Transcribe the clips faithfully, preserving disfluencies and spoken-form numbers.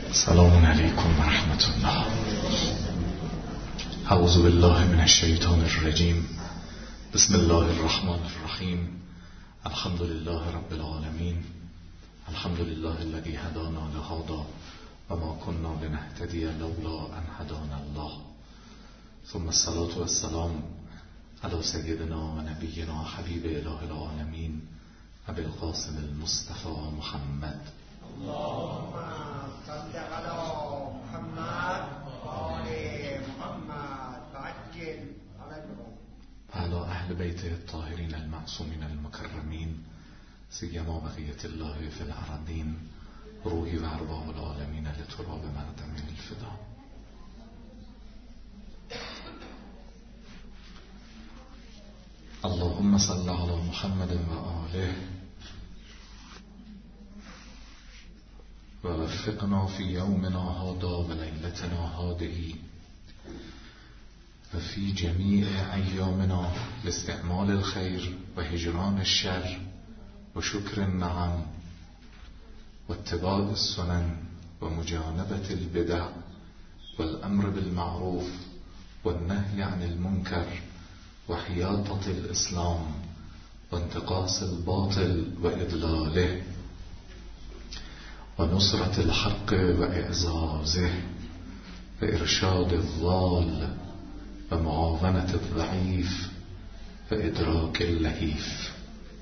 السلام علیکم و رحمت الله. اعوذ بالله من الشیطان الرجیم. بسم الله الرحمن الرحیم. الحمد لله رب العالمین. الحمد لله الذي هدانا لهذا و ما كنا لنهتدي لولا ان هدانا الله. ثم الصلاة والسلام على سيدنا و نبینا حبیب اله العالمین ابی القاسم المصطفى محمد. اللهم صل على محمد و آل محمد وعجل علیهم و علی اهل بیت الطاهرین المعصومین المکرمین سیما بقیة الله فی الارضین روحی و ارواح العالمین لتراب مقدم الفدا. اللهم صل على محمد و آله و وفقنا فی یومنا هذا و لیلتنا هذه و فی جمیع ایامنا لاستعمال الخیر و هجران الشر و شکر النعم و اتباع السنن و مجانبة البدع و الامر بالمعروف و النهی عن المنکر و حیاطة الاسلام و انتقاص الباطل و اضلاله و نصرة الحق و اعزازه و ارشاد الضال و معاونة الضعیف و ادراک اللهیف.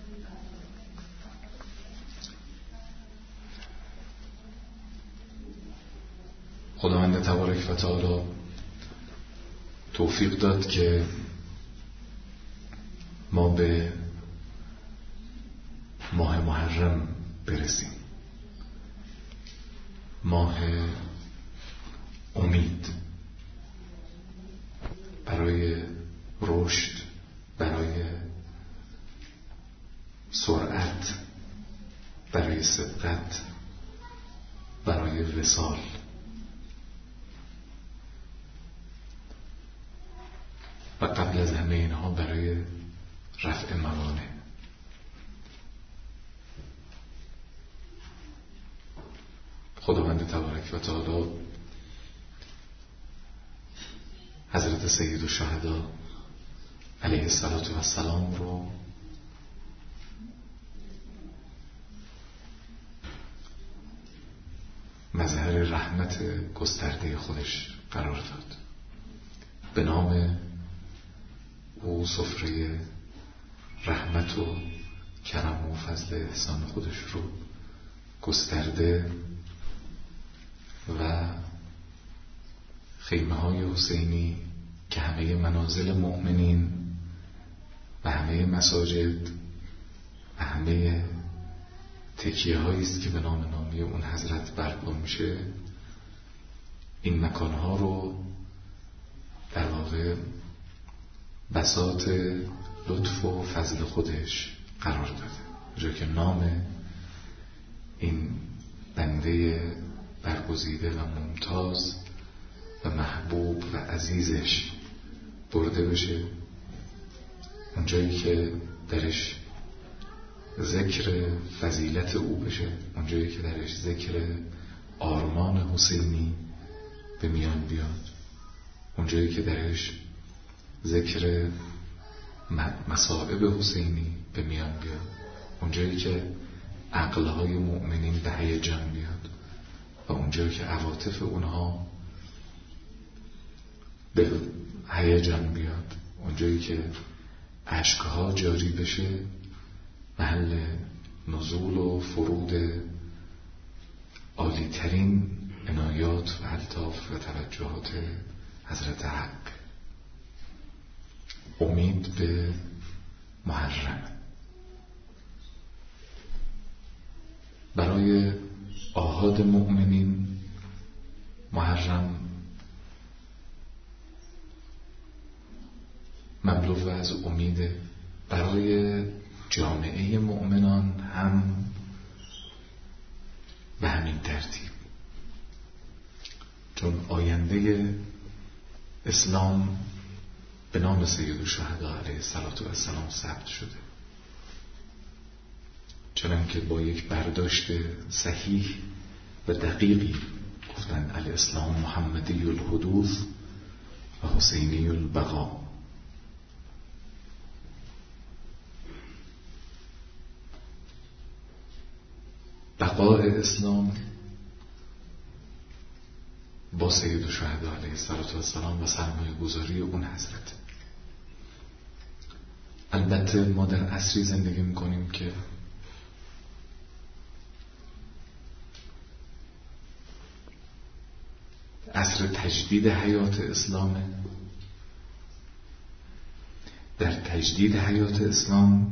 خداوند تبارک و تعالی توفیق داد که ما به ماه محرم برسیم، ماه امید برای رشد، برای سرعت، برای سبقت، برای وصال. و قبل از همه اینها برای رفع موانع. خداوند تبارک و تعالی حضرت سید الشهدا علیه السلام رو مظهر رحمت گسترده خودش قرار داد. به نام او سفره رحمت و کرم و فضل احسان خودش رو گسترده و خیمه های حسینی که همه منازل مؤمنین و همه مساجد و همه تکیه هایی است که به نام نامی اون حضرت برپا میشه، این مکان ها رو در واقع بساط لطف و فضل خودش قرار داده، جایی که نام این بنده برگزیده و ممتاز و محبوب و عزیزش برده بشه، اونجایی که درش ذکر فضیلت او بشه، اونجایی که درش ذکر آرمان حسینی به میان بیاد، اونجایی که درش ذکر مصائب حسینی به میان بیاد، اونجایی که عقلهای مؤمنین به هیجان بیاد و اونجایی که عواطف اونها به هیجان بیاد، اونجایی که اشکها جاری بشه، محل نزول و فرود عالی‌ترین عنایات و الطاف و توجهات حضرت حق. امید به محرم برای آحاد مؤمنین. محرم مملو از امیده، برای جامعه مؤمنان هم به همین ترتیب، چون آینده اسلام به نام سید الشهدا علیه السلام ثبت شده. چنانکه با یک برداشت صحیح و دقیقی معتقدن الاسلام محمدی الحدوث و حسینی البقا. بقای اسلام با سید الشهدا علیه السلام و سرمایه گذاری اون حضرت. البته ما در عصری زندگی میکنیم که عصر تجدید حیات اسلامه. در تجدید حیات اسلام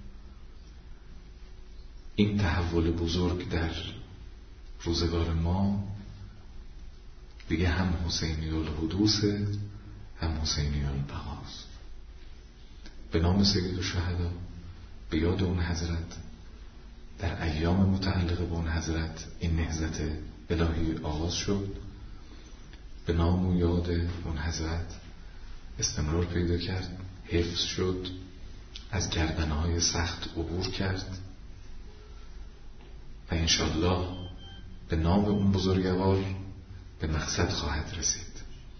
این تحول بزرگ در روزگار ما دیگه هم حسینی الحدوثه هم حسینی البقاست. به نام سید الشهدا، به یاد اون حضرت، در ایام متعلق به اون حضرت این نهضت الهی آغاز شد. به نام و یاد اون حضرت استمرار پیدا کرد، حفظ شد، از گردنهای سخت عبور کرد و انشالله به نام اون بزرگوار به مقصد خواهد رسید.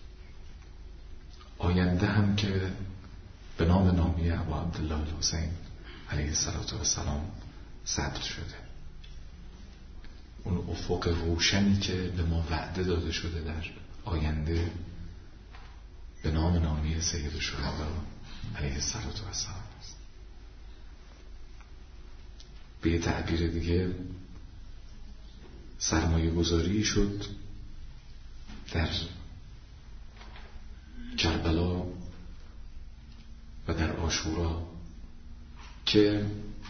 آینده هم که به نام نامی ابا عبدالله الحسین علیه السلام ثبت شده. اون افق روشنی که به ما وعده داده شده در آینده به نام نامی سید الشهدا علیه السلام است. به تعبیر دیگه سرمایه گذاری شد در کربلا و در عاشورا که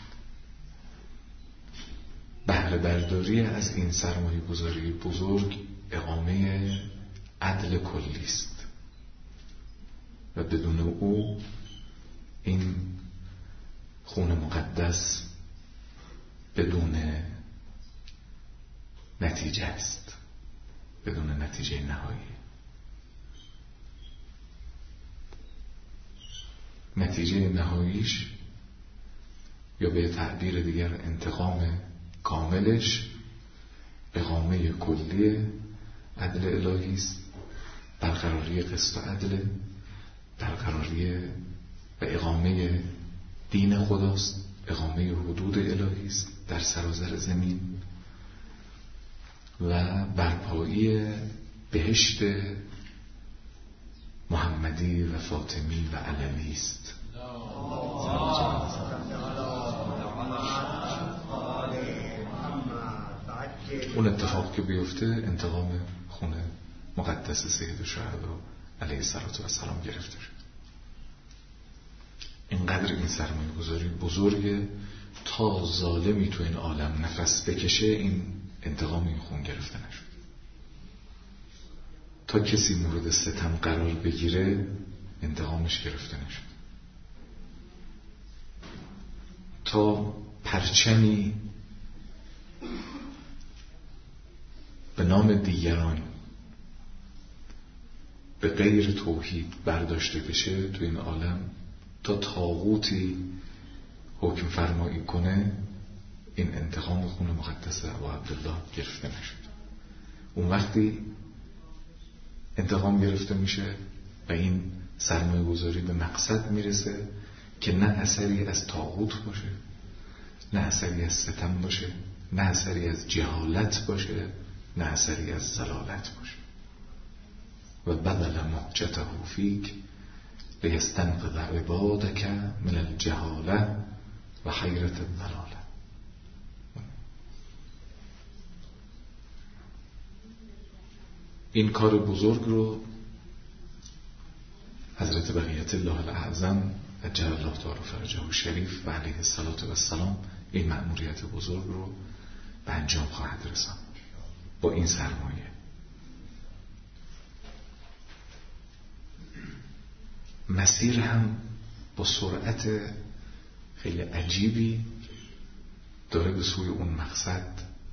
بهره برداری از این سرمایه گذاری بزرگ اقامه عدل کلی است و بدون او این خون مقدس بدون نتیجه است، بدون نتیجه نهایی. نتیجه نهاییش یا به تعبیر دیگر انتقام کاملش اقامه کلی عدل الهی است، برقراری قسط و عدل، برقراری و اقامه دین خداست، اقامه حدود الهی است در سراسر زمین و برپایی بهشت محمدی و فاطمی و علوی است. اون اتفاق که بیفته انتقام خون مقدس سید الشهدا علیه السلام گرفته شد. اینقدر این سرمایه گذاری بزرگه تا ظالمی تو این عالم نفس بکشه این انتقام این خون گرفته نشد. تا کسی مورد ستم قرار بگیره انتقامش گرفته نشد. تا پرچمی به نام دیگران به غیر توحید برداشته بشه تو این عالم، تا طاغوتی حکم فرمایی کنه، این انتقام خون مقدس ابا عبدالله گرفته نشد. اون وقتی انتقام گرفته میشه و این سرمایه گذاری به مقصد میرسه که نه اثری از طاغوت باشه، نه اثری از ستم باشه، نه اثری از جهالت باشه، نه اثری از ضلالت باشه. و بدل محجته فیک لیستنقذ عبادک من الجهاله و حیرت الضلاله. این کار بزرگ رو حضرت بقیت الله الاعظم عجل الله تعالی فرجه الشریف و علیه السلام این مأموریت بزرگ رو به انجام خواهد رساند با این سرمایه. مسیر هم با سرعت خیلی عجیبی داره به سوی اون مقصد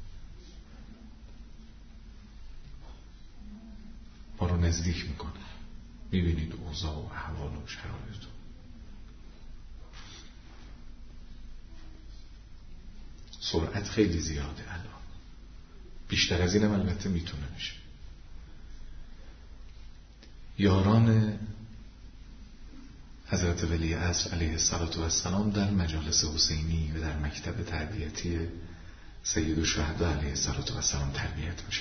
ما رو نزدیک میکنه. میبینید اوضاع و احوال و شرایط. سرعت خیلی زیاده الان، بیشتر از اینم البته میتونه بشه. یاران حضرت ولی عصر علیه السلام در مجالس حسینی و در مکتب تربیتی سید الشهدا علیه السلام تربیت میشن.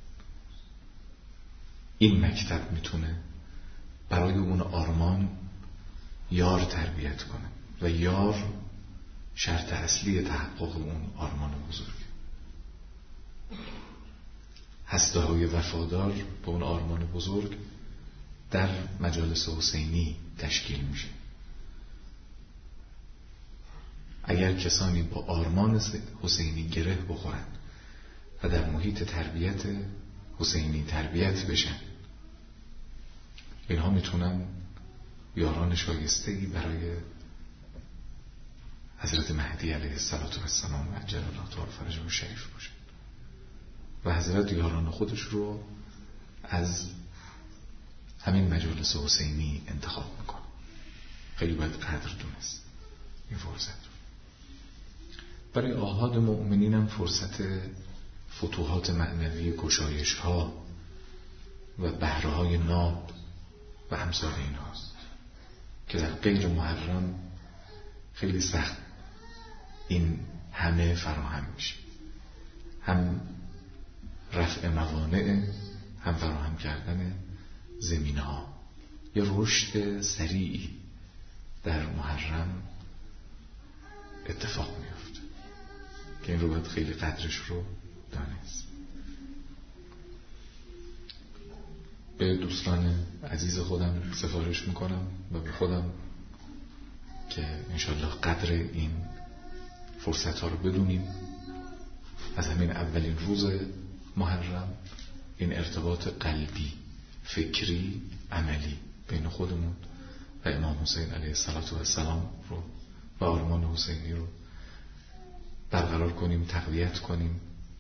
این مکتب میتونه برای اون آرمان یار تربیت کنه و یار شرط اصلی تحقق اون آرمان بزرگ. هسته های وفادار به اون آرمان بزرگ در مجالس حسینی تشکیل میشه. اگر کسانی با آرمان حسینی گره بخورن و در محیط تربیت حسینی تربیت بشن، اینها میتونن یاران شایسته‌ای برای حضرت مهدی علیه السلام و عجل الله تعالی فرجه شریف باشن و حضرت یاران خودش رو از همین مجالس حسینی انتخاب میکنه. خیلی باید قدر دونست این فرصت رو. برای آحاد مؤمنین هم فرصت فتوحات معنوی، گشایش ها و بهره های ناب و امثال این هاست که در غیر محرم خیلی سخت این همه فراهم میشه. هم رفع موانع، هم فراهم کردن زمینه ها. یه رشد سریعی در محرم اتفاق میفته که این رو باید خیلی قدرش رو دانست. به دوستان عزیز خودم سفارش میکنم و به خودم که انشالله قدر این فرصت ها رو بدونیم. از همین اولین روز محرم این ارتباط قلبی، فکری، عملی بین خودمون و امام حسین علیه السلام رو و آرمان حسینی رو برقرار کنیم، تقویت کنیم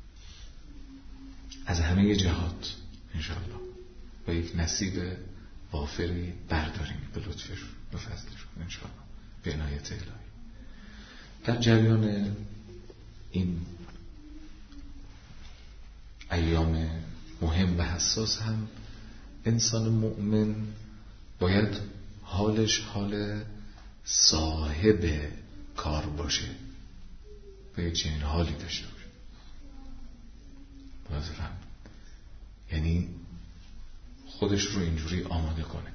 از همه جهات انشاءالله و یک نصیب وافری برداریم به لطفش، به فضلش انشاءالله، به عنایت الهی. در جریان این ایام مهم و حساس هم انسان مؤمن باید حالش حال صاحب کار باشه و یک چنین حالی داشته باشه. بازرم یعنی خودش رو اینجوری آماده کنه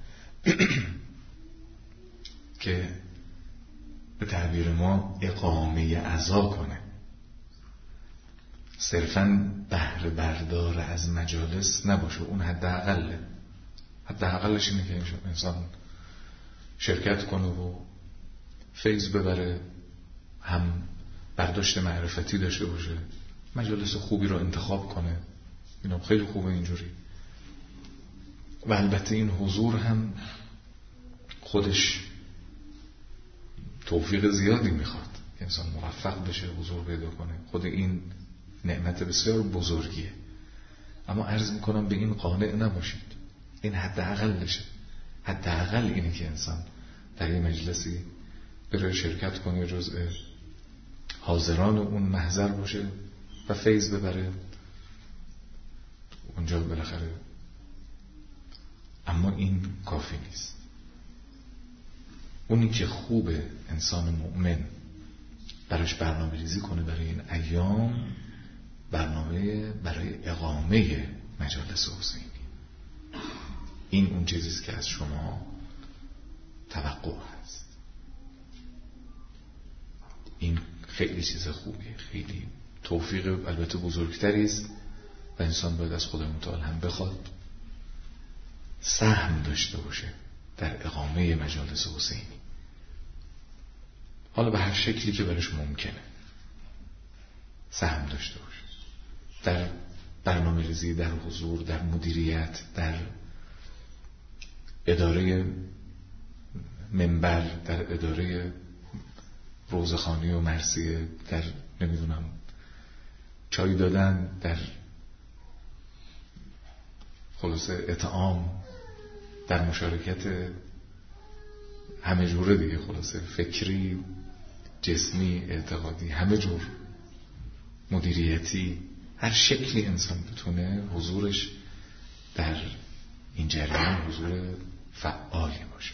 که به تعبیر ما اقامه عزا کنه، صرفاً بهره بردار از مجالس نباشه. اون حداقل حداقلش اینه که انسان شرکت کنه و فیض ببره، هم برداشت معرفتی داشته باشه، مجالس خوبی رو انتخاب کنه. اینا خیلی خوبه اینجوری. و البته این حضور هم خودش توفیق زیادی میخواد که انسان موفق بشه حضور پیدا کنه. خود این نعمت بسیار بزرگیه. اما عرض میکنم به این قانع نباشید. این حداقلشه. حداقل اینه که انسان در یه مجلسی بره شرکت کنه، جزء حاضران اون محضر باشه و فیض ببره اونجا بالاخره. اما این کافی نیست. اونی که خوبه انسان مؤمن براش برنامه ریزی کنه برای این ایام، برنامه برای اقامه مجالس حسینی. این اون چیزیست که از شما توقع هست. این خیلی چیز خوبیه، خیلی توفیق البته بزرگتری است و انسان باید از خدا متعال هم بخواد سهم داشته باشه در اقامه مجالس حسینی، حالا به هر شکلی که برش ممکنه سهم داشته باشه، در برنامه ریزی، در حضور، در مدیریت، در اداره منبر، در اداره روزخوانی و مرثیه، در نمیدونم چای دادن، در خلاصه اطعام، در مشارکت همه جوره دیگه، خلاصه فکری، جسمی، اعتقادی، همه جور، مدیریتی، هر شکلی انسان بتونه حضورش در این جریان حضور فعالی باشه.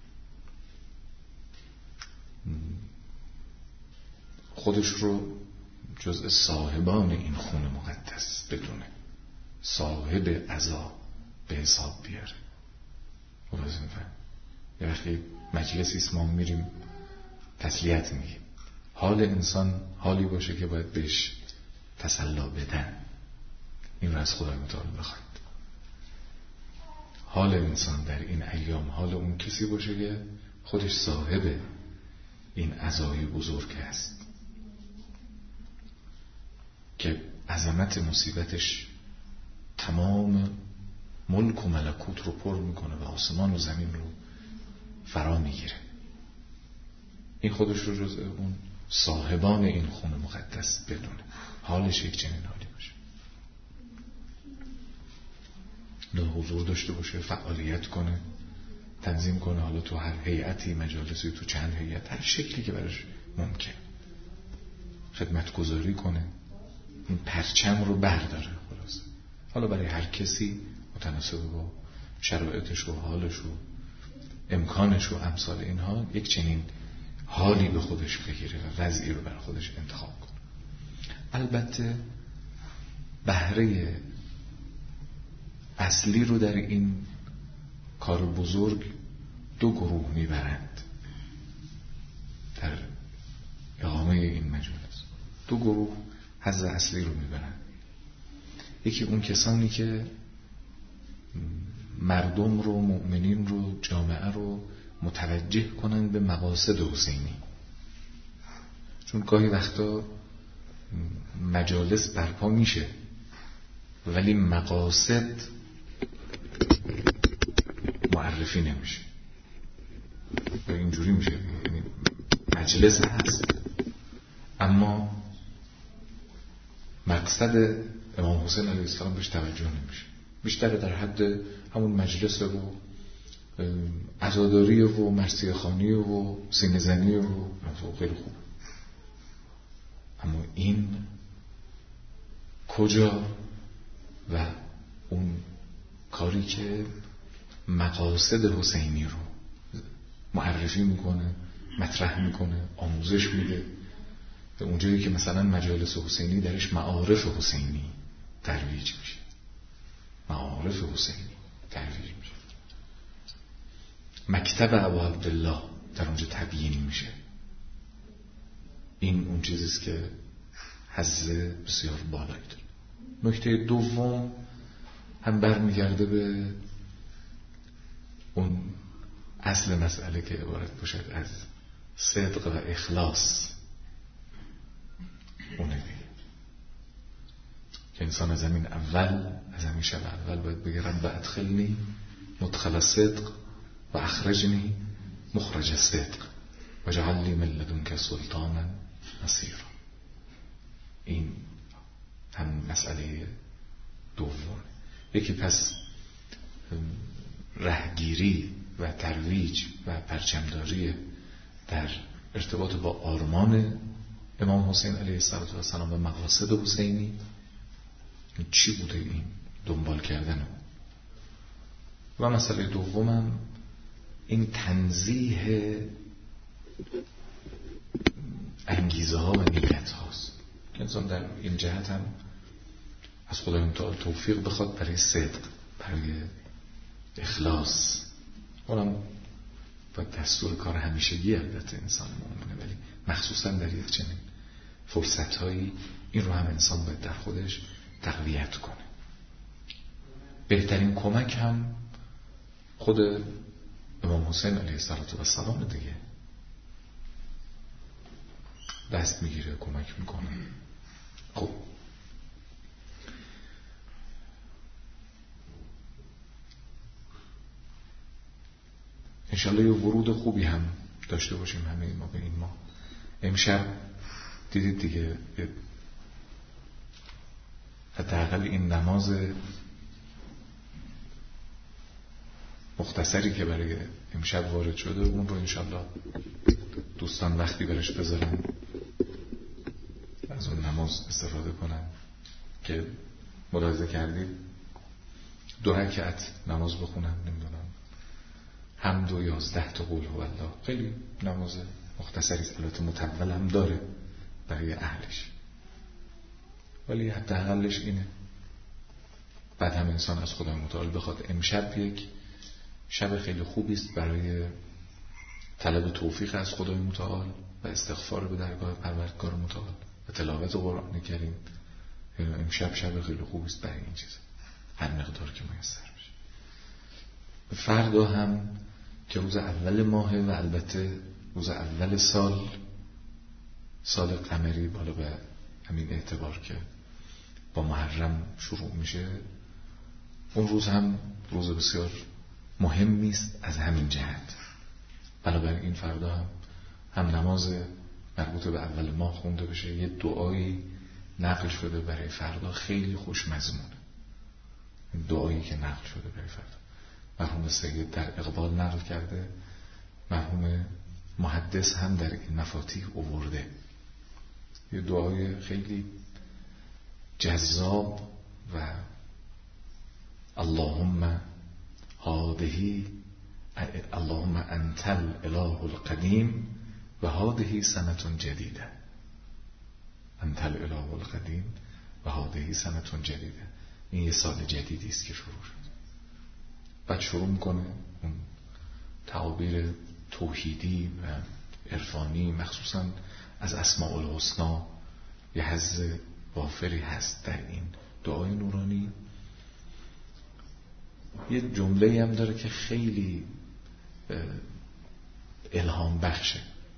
خودش رو جزء صاحبان این خون مقدس بدونه، صاحب عزا به حساب بیاره. خلاص میفهم یه وقتی مجلسی است ما میریم تسلیت میگیم، حال انسان حالی باشه که باید بهش تسلی بدن. این رو از خدای متعال بخواید. حال انسان در این ایام حال اون کسی باشه که خودش صاحب این عزای بزرگ است، که عظمت مصیبتش تمام ملک و ملکوت رو پر میکنه و آسمان و زمین رو فرا میگیره. این خودش رو جزء اون صاحبان این خون مقدس بدونه، حالش یک چنین حالی باشه، نه حضور داشته باشه، فعالیت کنه، تنظیم کنه، حالا تو هر هیئتی، مجالسی، تو چند هیئت، هر شکلی که براش ممکن خدمتگزاری کنه، این پرچم رو برداره. خلاص حالا برای هر کسی متناسب با شرایطش و حالش و امکانش و امثال اینها یک چنین حالی به خودش بگیره و وضعی رو برای خودش انتخاب کنه. البته بهره اصلی رو در این کار بزرگ دو گروه میبرند در اقامه این مجلس. دو گروه حظ اصلی رو میبرند. یکی اون کسانی که مردم رو، مؤمنین رو، جامعه رو متوجه کنن به مقاصد حسینی. چون گاهی وقتا مجالس برپا میشه ولی مقاصد معرفی نمیشه و اینجوری میشه. یعنی مجلس هست اما مقصد امام حسین علیه السلام بهش توجه نمیشه، بیشتر در حد همون مجلس و عزاداری و مرثیه خوانی و سینه زنی و غیر خوب. اما این کجا و اون کاری که مقاصد حسینی رو معرفی میکنه، مطرح میکنه، آموزش میده، به اونجایی که مثلا مجالس حسینی درش معارف حسینی ترویج میشه، معارف حسینی ترویج میشه، مکتب ابو عبدالله در اونجا تبیین میشه. این اون چیزیست که حظ بسیار بالایی داره. نکته دوم هم برمیگرده به اون اصل مسئله که عبارت باشد از صدق و اخلاص. اونه دیگه که انسان از همین اول، از همین شب اول باید بگه رب ادخلنی مدخل صدق و اخرجنی مخرج صدق و جعل لی من لدنک سلطانا نصیرا. این هم مسئله دوم. یکی پس رهگیری و ترویج و پرچمداری در ارتباط با آرمان امام حسین علیه السلام و مقاصد حسینی. چی بوده این دنبال کردن؟ و مسئله دومم این تنزیه انگیزه ها و نیت هاست که انسان در این جهت هم از خدای متعال توفیق بخواد برای صدق، برای اخلاص. اونم با دستور کار همیشگی البته انسان مؤمنه، ولی مخصوصا در یک چنین فرصت هایی این رو هم انسان باید در خودش تقویت کنه. بهترین کمک هم خود امام حسین علیه السلام دیگه دست میگیره، کمک میکنه. خب انشالله یه ورود خوبی هم داشته باشیم همه ما به این ما. امشب دیدید دیگه حداقل این نماز مختصری که برای امشب وارد شده اون رو انشالله دوستان وقتی برش بذارن از اون نماز استفاده کنن که ملاحظه کردید دو رکعت نماز بخونن، نمیدونم حمد و یازده تا قول هو الله. خیلی نماز مختصری است، البته مطول هم داره برای اهلش، ولی حداقلش اینه. بعد هم انسان از خدای متعال بخواد امشب یک شب خیلی خوبی است برای طلب توفیق از خدای متعال و استغفار به درگاه پروردگار متعال و تلاوت قرآن کریم. امشب شب خیلی خوبی است برای این چیز، هر مقدار که میسر بشه. فردا هم که روز اول ماهه و البته روز اول سال، سال قمری، بالا به همین اعتبار که با محرم شروع میشه، اون روز هم روز بسیار مهمی است از همین جهت. بنابراین فردا هم هم نماز مربوط به اول ماه خونده بشه. یه دعایی نقل شده برای فردا خیلی خوش مضمونه، دعایی که نقل شده برای فردا مرحوم سید در اقبال نقل کرده، مرحوم محدث هم در این مفاتیح آورده. یه دعای خیلی جذاب و اللهم هذه اللهم انت الاله القدیم و هذه سنة جدیده. انت الاله القدیم و هذه سنة جدیده. این یه سال جدیدی است که شروع شد. بعد شروع میکنه اون تعابیر توحیدی و عرفانی، مخصوصا از اسماء الحسنا. یه حظ وافری هست در این دعای نورانی. یه جمله هم داره که خیلی الهام بخشه.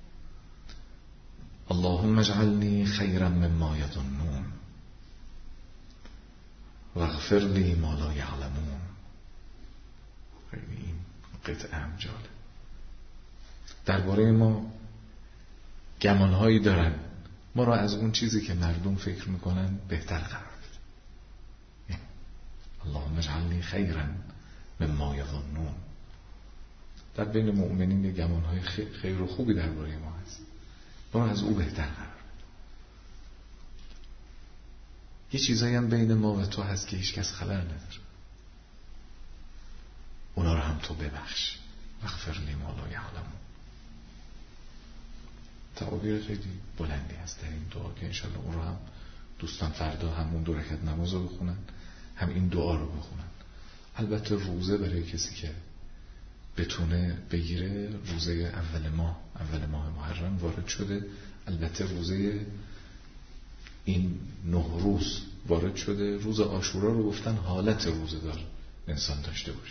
اللهم اجعلنی خیرا مما یظنون واغفر لی ما لا یعلمون. خیلی این قطعه هم جالب. درباره ما گمانهایی دارن، ما را از اون چیزی که مردم فکر میکنن بهتر قرار بده. اللهم اجعلنی خیرا مما یظنون. در بین مؤمنین گمانهای خیر و خوبی درباره ما هست، ما را از او بهتر قرار بده. یه چیزایی هم بین ما و تو هست که هیچ کس خبر نداره، اونا رو هم تو ببخش. واغفر لی ما لا یعلمون. تعابیر خیلی بلندی هست در این دعا که انشالله اون رو هم دوستان فردا همون دو رکعت نماز رو بخونن، هم این دعا رو بخونن. البته روزه برای کسی که بتونه بگیره، روزه اول ماه اول ماه محرم وارد شده. البته روزه این نه روز وارد شده. روز عاشورا رو گفتن حالت روزه دار انسان داشته باشه،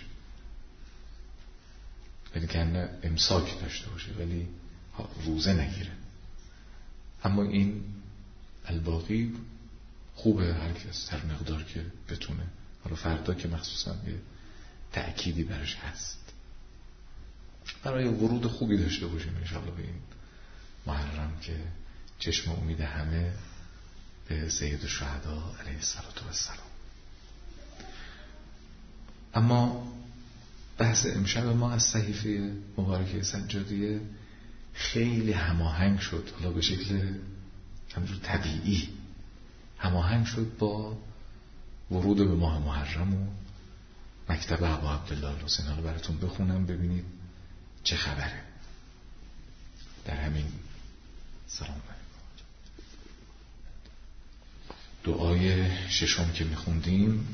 یعنی که امساک داشته باشه ولی روزه نگیره. اما این الباقی خوبه هر کس هر مقدار که بتونه. حالا فردا که مخصوصا یه تأکیدی برش هست برای ورود خوبی داشته باشیم انشاءالله به این محرم که چشم امید همه به سید الشهدا علیه السلام. اما بحث امشب ما از صحیفه مبارکه سجادیه خیلی هماهنگ شد، حالا به شکل همجور طبیعی هماهنگ شد با ورود به ماه محرم و مکتب ابا عبدالله الحسین. حالا براتون بخونم ببینید چه خبره در همین سلام. دعای ششم که میخوندیم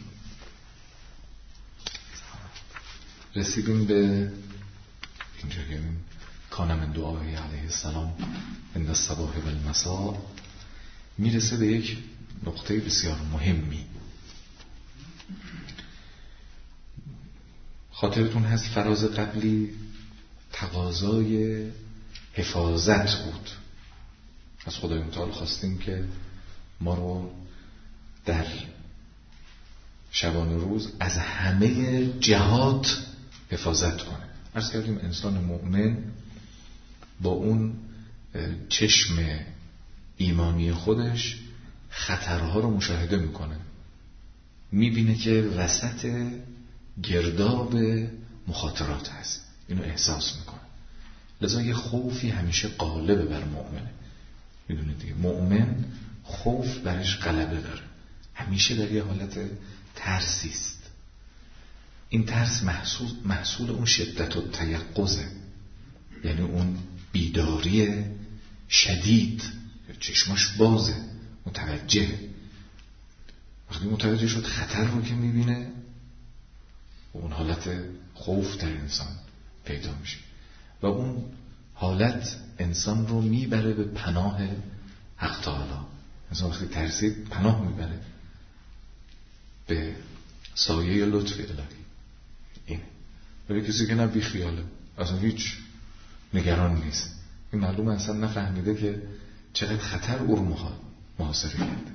رسیدیم به اینجا که کان من دعای علیه السلام عند الصباح و المساء، میرسه به یک نقطه بسیار مهمی. خاطرتون هست فراز قبلی تقاضای حفاظت بود. از خدای متعال خواستیم که ما رو در شبانه روز از همه جهات حفاظت کنه. عرض کردیم انسان مؤمن با اون چشم ایمانی خودش خطرها رو مشاهده میکنه، میبینه که وسط گرداب مخاطرات هست، اینو احساس میکنه. لذا یه خوفی همیشه غالبه بر مؤمنه. میدونید دیگه مؤمن خوف برش غلبه داره، همیشه در یه حالت ترسیست. این ترس محصول, محصول اون شدت و تیقظه، یعنی اون بیداری شدید، چشماش بازه، متوجه. وقتی متوجه شد خطر رو که میبینه، اون حالت خوف در انسان پیدا میشه و اون حالت انسان رو میبره به پناه حق تعالی. انسان وقتی ترسید پناه میبره به سایه لطف الهی. اینه. ولی کسی که نه بی خیاله، اصلا هیچ نگران نیست، این معلومه اصلا نفهمیده که چقدر خطر او رو محاصره کرده.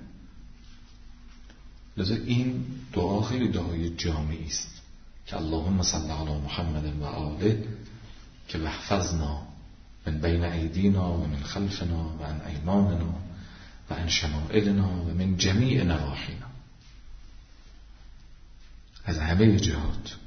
لذا این دعا خیلی دعای جامعی است که اللهم صل علی محمد و آله که واحفظنا من بین ایدینا و من خلفنا و عن ایماننا و عن شمائلنا و من جمیع نواحینا، از همه جهات.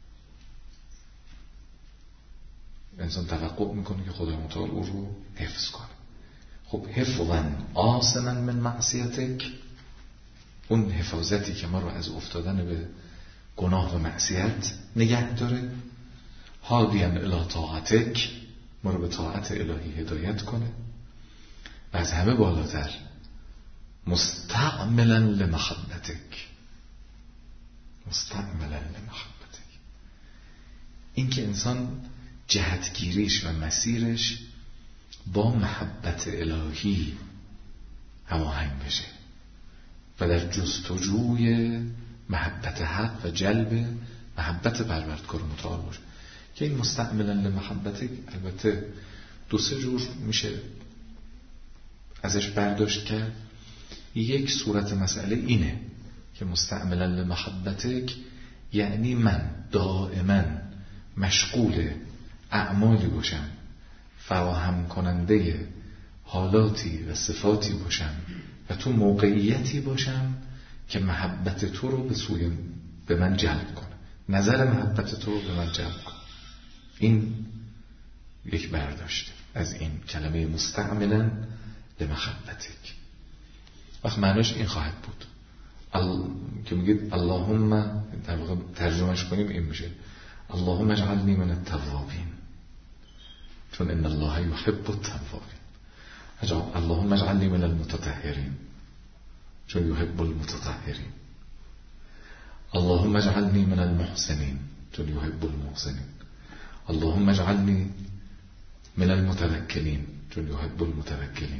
انسان توقع میکنه که خدای متعال او رو حفظ کنه. خب حفظا عاصما من معصیتک، اون حفاظتی که ما رو از افتادن به گناه و معصیت نگه داره، هادیا الی طاعتک، ما رو به طاعت الهی هدایت کنه، و از همه بالاتر مستعملا لمحبتک، مستعملا لمحبتک، این که انسان جهتگیریش و مسیرش با محبت الهی هماهنگ بشه و در جستجوی محبت حق و جلب محبت پروردگار متعال باشه. که این مستعملا لمحبتک البته دو سه جور میشه ازش برداشت کرد. یک صورت مسئله اینه که مستعملا لمحبتک یعنی من دائما مشغول اعمالی باشم، فراهم کننده حالاتی و صفاتی باشم و تو موقعیتی باشم که محبت تو رو به سوی به من جلب کنه، نظر محبت تو رو به من جلب کنه. این یک برداشت از این کلمه مستعملا لمحبتک. وقت معناش این خواهد بود ال... که میگید اللهم، در واقع ترجمهش کنیم این میشه اللهم اجعلنی من التوابین، چون ان الله یحب التوابین. اللهم اجعلنی من المتطهرین، چون یحب المتطهرین. اللهم اجعلنی من المحسنین، چون یحب المحسنین. اللهم اجعلنی من المتوکلین، چون یحب المتوکلین.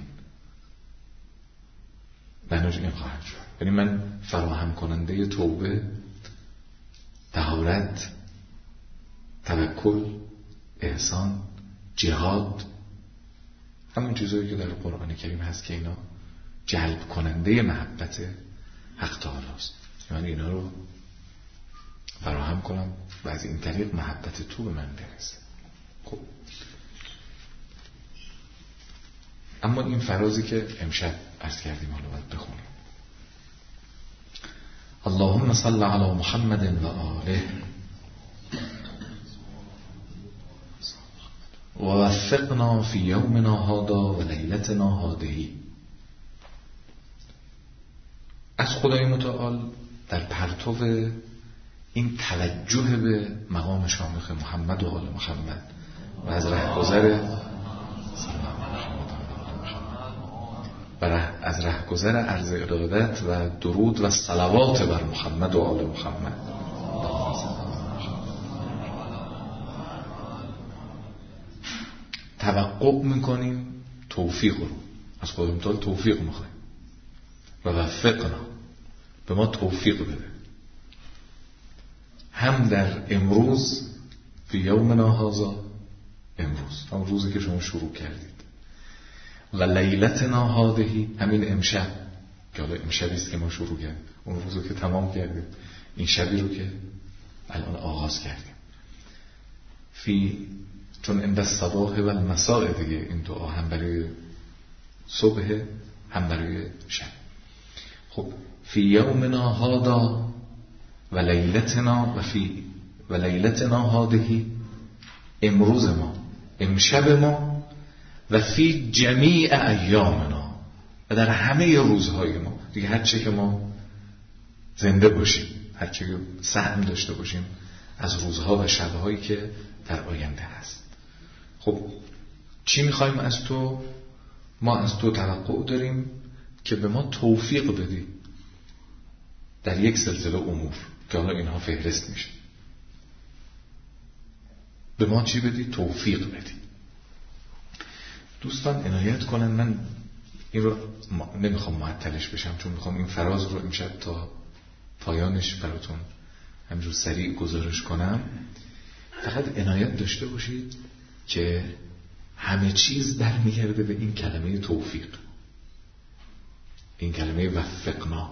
معناش این خواهد شد، یعنی من فراهم کننده توبه، طهارت، توکل، احسان، جهاد، همون چیزایی که در قرآن کریم هست که اینا جلب کننده محبت حق تعالی است. یعنی اینا رو فراهم کنم و از این طریق محبت تو به من برسه. خب اما این فرازی که امشب عرض کردیم حالا باید بخونیم. اللهم صل علی محمد و آله و وفقنا فی یومنا هذا و لیلتنا هذه. از خدای متعال در پرتو این توجه به مقام شامخ محمد و آل محمد و از رهگذر و از رهگذر عرض ارادت و درود و صلوات بر محمد و آل محمد توقع میکنیم توفیق رو از خدای متعال، توفیق میخوایم و وفقنا، به ما توفیق بده، هم در امروز فی یومنا هذا، امروز هم روزی که شما شروع کردید، و لیلتنا هذه، همین امشب که حالا امشبی است که ما شروع کردیم، اون روزو که تمام کردیم، این شبی رو که الان آغاز کردیم. فی، چون عند الصباح و المساء دیگه، این دعا هم برای صبح هم برای شب. خب فی یومنا هذا و لیلتنا و فی و لیلتنا هذه، امروز ما، امشب ما، و فی جمیع ایامنا، و در همه روزهای ما دیگه، هر چه که ما زنده باشیم، هر چه که سهم داشته باشیم از روزها و شبهایی که در آینده هست. خب چی میخوایم از تو؟ ما از تو توقع داریم که به ما توفیق بدی در یک سلسله امور که حالا اینها فهرست میشه. به ما چی بدی؟ توفیق بدی. دوستان عنایت کنن، من این رو نمیخوام معطلش بشم، چون میخوام این فراز رو امشب تا پایانش براتون همجور سریع گزارش کنم. فقط عنایت داشته باشید که همه چیز برمیگرده به این کلمه توفیق، این کلمه وفقنا.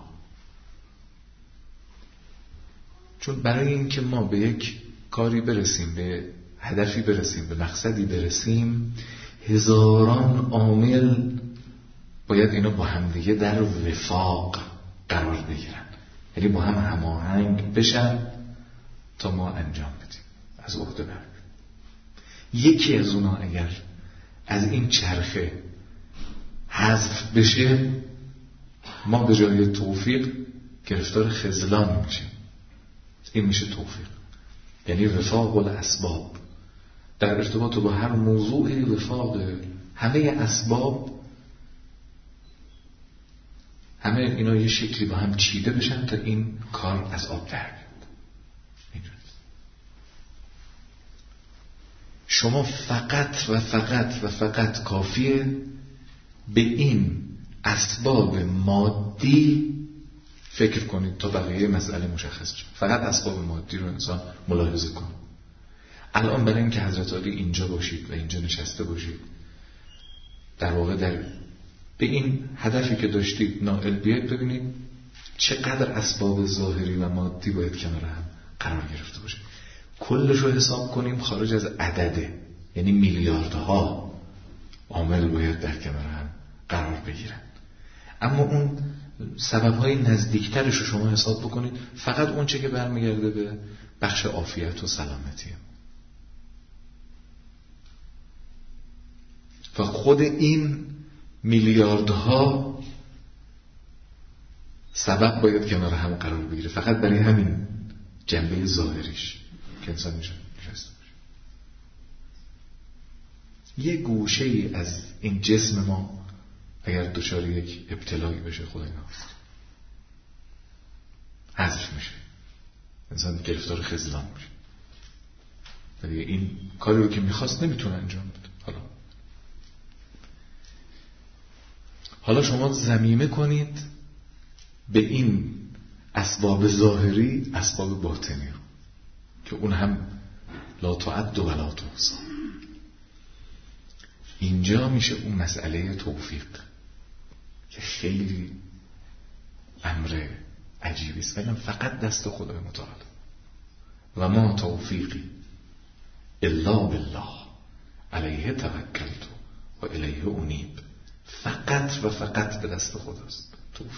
چون برای این که ما به یک کاری برسیم، به هدفی برسیم، به مقصدی برسیم، هزاران عامل باید اینا با همدیگه در وفاق قرار بگیرن، یعنی با هم هماهنگ بشن تا ما انجام بدیم، از عهده بریم. یکی از اونا اگر از این چرخه حذف بشه، ما به جای توفیق گرفتار خذلان میشیم. این میشه توفیق، یعنی وفاق الاسباب. در ارتباط با هر موضوعی وفاق همه اسباب، همه اینا یه شکلی با هم چیده بشن تا این کار از آب در بیاد. شما فقط و فقط و فقط کافیه به این اسباب مادی فکر کنید تا بقیه مسئله مشخص شد. فقط اسباب مادی رو انسان ملاحظه کن. الان برای اینکه حضرت علی اینجا باشید و اینجا نشسته باشید، در واقع در به این هدفی که داشتید نائل بیاید، ببینید چقدر اسباب ظاهری و مادی باید کنار هم قرار گرفته باشه. کلش رو حساب کنیم خارج از عدده، یعنی میلیاردها عامل باید در کنار هم قرار بگیرن. اما اون سبب‌های نزدیکترش رو شما حساب بکنید، فقط اون چه که برمیگرده به بخش عافیت و سلامتی. و خود این میلیاردها سبب باید کنار هم قرار بگیره، فقط برای همین جنبه ظاهریش که انسان میشه نشسته باشه. یه گوشه ای از این جسم ما اگر دچار یک ابتلایی بشه، خدای نخواسته حذف میشه، انسان گرفتار خذلان میشه. ولی این کاری رو که میخواست نمیتونه انجام بده. حالا حالا شما ضمیمه کنید به این اسباب ظاهری اسباب باطنی رو که اون هم لا تعد و لا تحصی. اینجا میشه اون مسئله توفیق که خیلی امر عجیبی است، ولی فقط دست خدای متعال. و ما توفیقی الا بالله علیه توکلت و الیه انیب. فقط و فقط به دست خداست توفیق.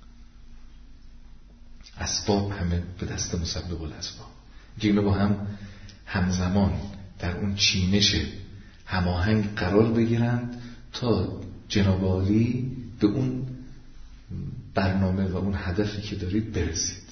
اسباب همه به دست مسبب الاسباب، که اینا با هم همزمان در اون چینش هماهنگ قرار بگیرند تا جناب عالی به اون برنامه و اون هدفی که دارید برسید.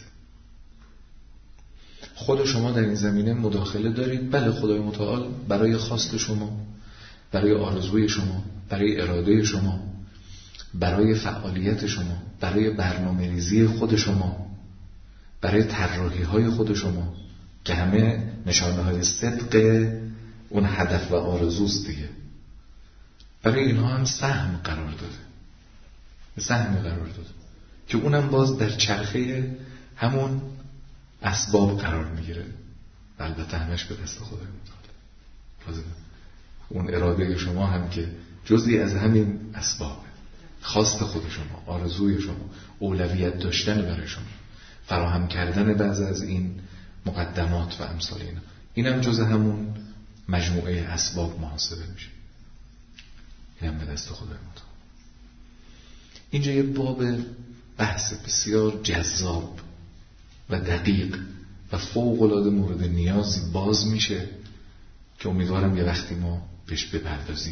خود شما در این زمینه مداخله دارید. بله، خدای متعال برای خواست شما، برای آرزوی شما، برای اراده شما، برای فعالیت شما، برای برنامه ریزی خود شما، برای طراحی های خود شما که همه نشانه های صدق اون هدف و آرزوست دیگه، برای اینها هم سهم قرار داده، سهم قرار داده که اونم باز در چرخه همون اسباب قرار میگیره. البته همش به دست خدای متعال. اون اراده شما هم که جزئی از همین اسباب، خواست خود شما، آرزوی شما، اولویت داشتن برای شما، فراهم کردن بعض از این مقدمات و امثال اینا، اینم جز همون مجموعه اسباب محاسبه میشه. اینم به دست خدای متعال. اینجا یه باب بحث بسیار جذاب و دقیق و فوق العاده مورد نیازی باز میشه که امیدوارم یه وقتی ما بهش بپردازیم.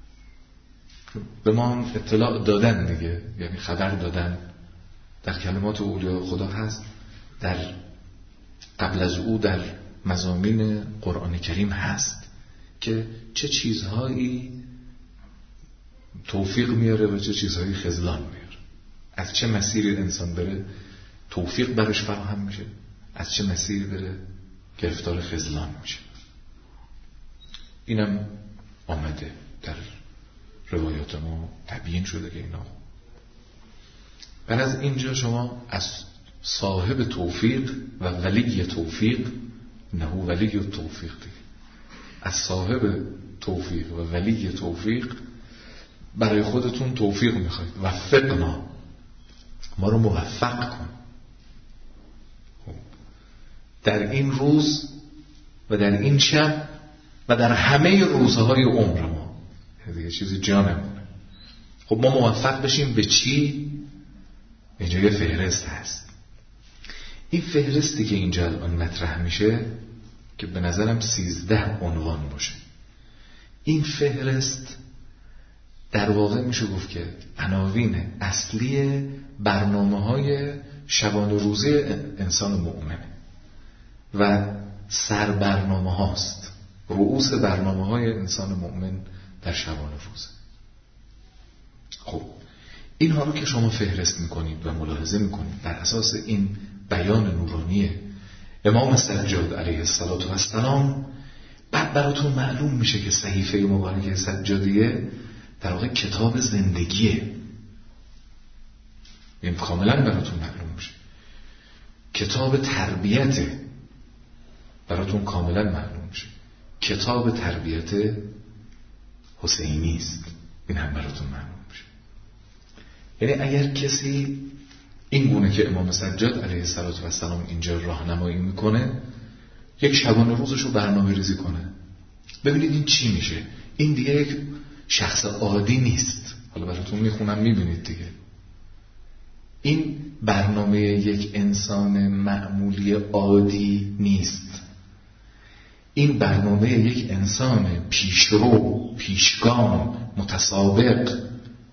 به ما اطلاع دادن دیگه، یعنی خبر دادن در کلمات اولیاء خدا هست، در قبل از او در مضامین قرآن کریم هست که چه چیزهایی توفیق میاره و چه چیزهایی خذلان میاره. از چه مسیری انسان بره توفیق برش فراهم میشه، از چه مسیری بره گرفتار خذلان میشه. اینم آمده در روایات ما تبیین شده که اینا. بعد از اینجا شما از صاحب توفیق و ولی توفیق، نه ولی توفیق دیگه، از صاحب توفیق و ولی توفیق برای خودتون توفیق میخواید. وفقنا، ما رو موفق کن در این روز و در این شب و در همه روزهای عمر ما. دیگه چیزی جا نمونه. خب ما موفق بشیم به چی؟ اینجا یه فهرست هست. این فهرستی که اینجا الان مطرح میشه که به نظرم سیزده عنوان باشه، این فهرست در واقع میشه گفت که عناوین اصلی برنامه‌های شبانه روزی انسان مؤمنه و سر برنامه هاست، رؤوس برنامه های انسان مؤمن در شبانه روز. خب اینها رو که شما فهرست میکنید و ملاحظه میکنید بر اساس این بیان نورانی امام سجاد علیه السلام، بعد براتون معلوم میشه که صحیفه مبارکه سجادیه در واقع کتاب زندگیه. این کاملا براتون معلوم میشه. کتاب تربیته، براتون کاملا معلوم میشه. کتاب تربیت حسینی است، این هم براتون معلوم میشه. یعنی اگر کسی این گونه که امام سجاد علیه السلام اینجا راهنمایی میکنه، یک شبانه روزش رو برنامه ریزی کنه، ببینید این چی میشه. این دیگه یک شخص عادی نیست. حالا براتون میخونم میبینید دیگه. این برنامه یک انسان معمولی عادی نیست. این برنامه یک انسان پیشرو، پیشگام، متسابق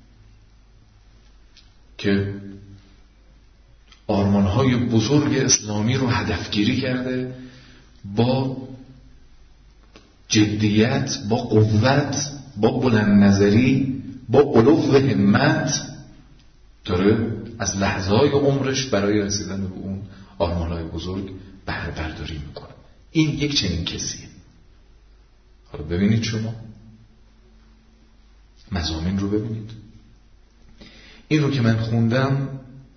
که آرمانهای بزرگ اسلامی رو هدفگیری کرده، با جدیت، با قوت، با بلند نظری، با علو همت داره از لحظه های عمرش برای رسیدن به اون آرمانهای بزرگ بهره برداری میکنه. این یک چنین کسیه. حالا ببینید شما مضامین رو ببینید. این رو که من خوندم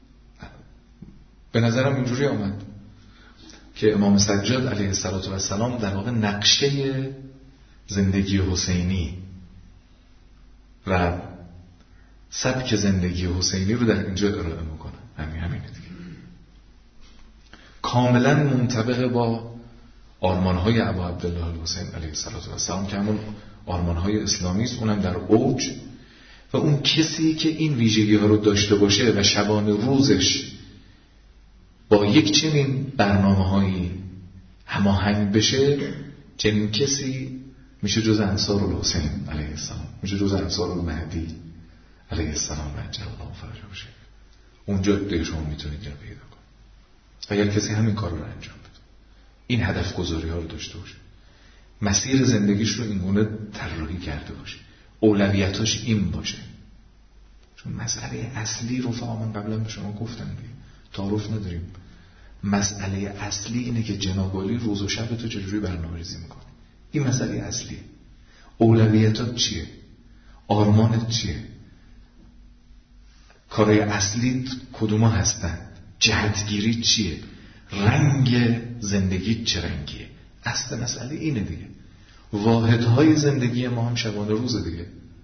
به نظرم اینجوری آمد که امام سجاد علیه السلام در واقع نقشه زندگی حسینی و سبک زندگی حسینی رو در اینجا ارائه میکنه. همین همینه دیگه. کاملا منطبق با آرمانهای ابا عبدالله الحسین علیه السلام که همون آرمانهای اسلامی است، اونم در اوج. و اون کسی که این ویژگی ها رو داشته باشه و شبانه روزش با یک چنین برنامه هایی هماهنگ بشه، چنین کسی میشه جز انصار الحسین علیه السلام، میشه جز انصار المهدی علیه السلام عجل الله فرجه بشه. اونجا دیگه شما میتونید جا پیدا کنید. اگر کسی همین کار رو انجام بده، این هدف گذاری ها رو داشته باشه، مسیر زندگیش رو اینگونه طراحی کرده باشه، اولویتاش این باشه. چون مسئله اصلی رو فهمن قبلا به شما گفتم دیگه، تعارف نداریم. مسئله اصلی اینه که جناب عالی روز و شب تو چجوری برنامه‌ریزی میکنه. این مسئله اصلیه. اولویتات چیه؟ آرمانت چیه؟ کارهای اصلیت کدوما هستن؟ جهتگیری چیه؟ رنگ زندگیت چه رنگیه؟ اصل مسئله اینه دیگه. واحدهای زندگی ما هم شبانه روز دیگه،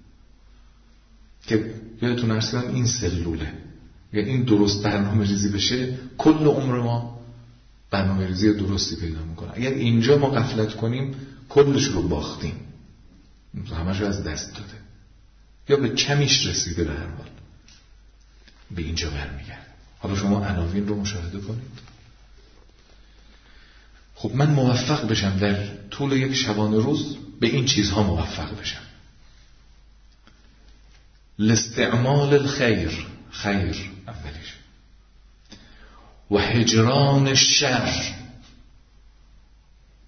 که یادتون عرض کردم این سلوله. یا این درست برنامه ریزی بشه، کل عمر ما برنامه ریزی درستی پیدا میکنه. اگر اینجا ما غفلت کنیم، کلش رو باختیم، همش رو از دست داده، یا به کمیش رسیده. به هر حال به اینجا برمیگرد. حالا شما عناوین رو مشاهده کنید. خب من موفق بشم در طول یک شبانه روز به این چیزها موفق بشم: لاستعمال الخیر، خیر اولیش، و هجران الشر،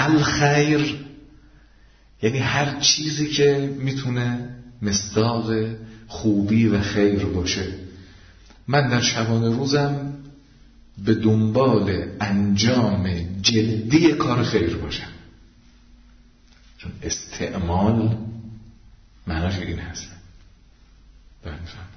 الخیر یعنی هر چیزی که میتونه مصداق خوبی و خیر باشه. من در شبانه روزم به دنبال انجام جدی کار خیر باشم، چون استعمال معناش این هست. بفهم.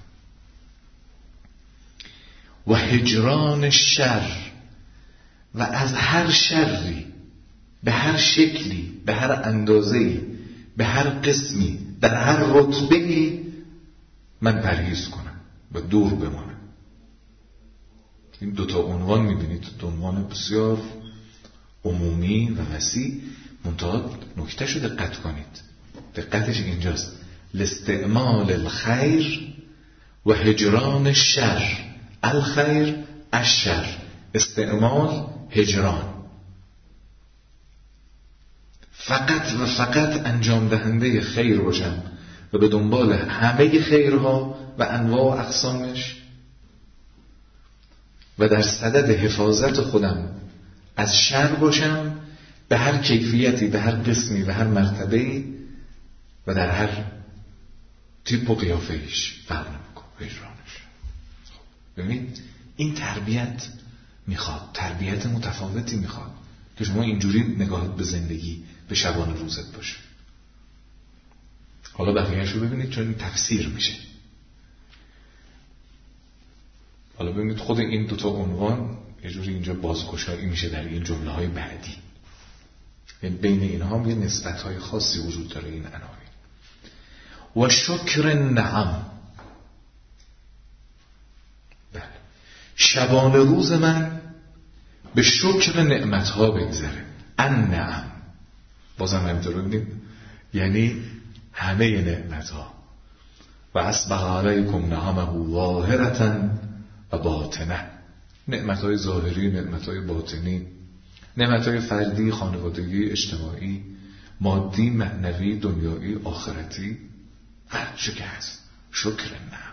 و هجران شر، و از هر شری به هر شکلی، به هر اندازه‌ای، به هر قسمی، در هر رتبه‌ای من پرهیز کنم و دور بمانم. این دوتا عنوان میبینید، دو عنوان بسیار عمومی و وسیع، منتها نکتهشو دقت کنید. دقتش اینجاست: لاستعمال الخیر و هجران الشر. الخیر الشر، استعمال هجران. فقط و فقط انجام دهنده خیر باشم و به دنبال همه خیرها و انواع و اقسامش و در صدد حفاظت خودم از شر باشم، به هر کیفیتی، به هر قسمی، به هر مرتبه‌ای و در هر تیپ و قیافه‌ایش فرق نمی‌کنه هجرانش. ببینید این تربیت میخواد، تربیت متفاوتی میخواد که شما اینجوری نگاهت به زندگی، به شبانه روزت باشه. حالا بقیه‌اش رو ببینید چون این تفسیر میشه. حالا ببینید خود این دوتا عنوان یه جوری اینجا بازگشایی میشه در این جمله های بعدی. یعنی بین اینها هم یه نسبت های خاصی وجود داره این عناوین. و شکر نعم. بله، شبانه روز من به شکر نعمت ها بگذره. ان نعم، بازم همینطور ببینید، یعنی همه نعمت ها. و اسبغ علیکم نعمه ظاهرة و باطنه، نعمتهای ظاهری، نعمتهای باطنی، نعمتهای فردی، خانوادگی، اجتماعی، مادی، معنوی، دنیایی، آخرتی، هر چه که هست شکر نعم.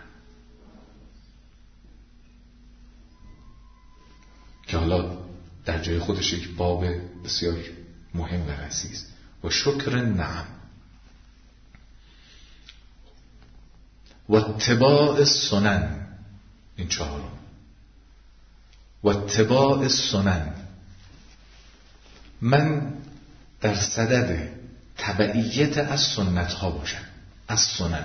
که حالا در جای خودش یک باب بسیار مهم و وسیع است. و شکر نعم و اتباع سنن، این چهارم. و اتباع سنن، من در صدد تبعیت از سنت ها باشم. از سنن،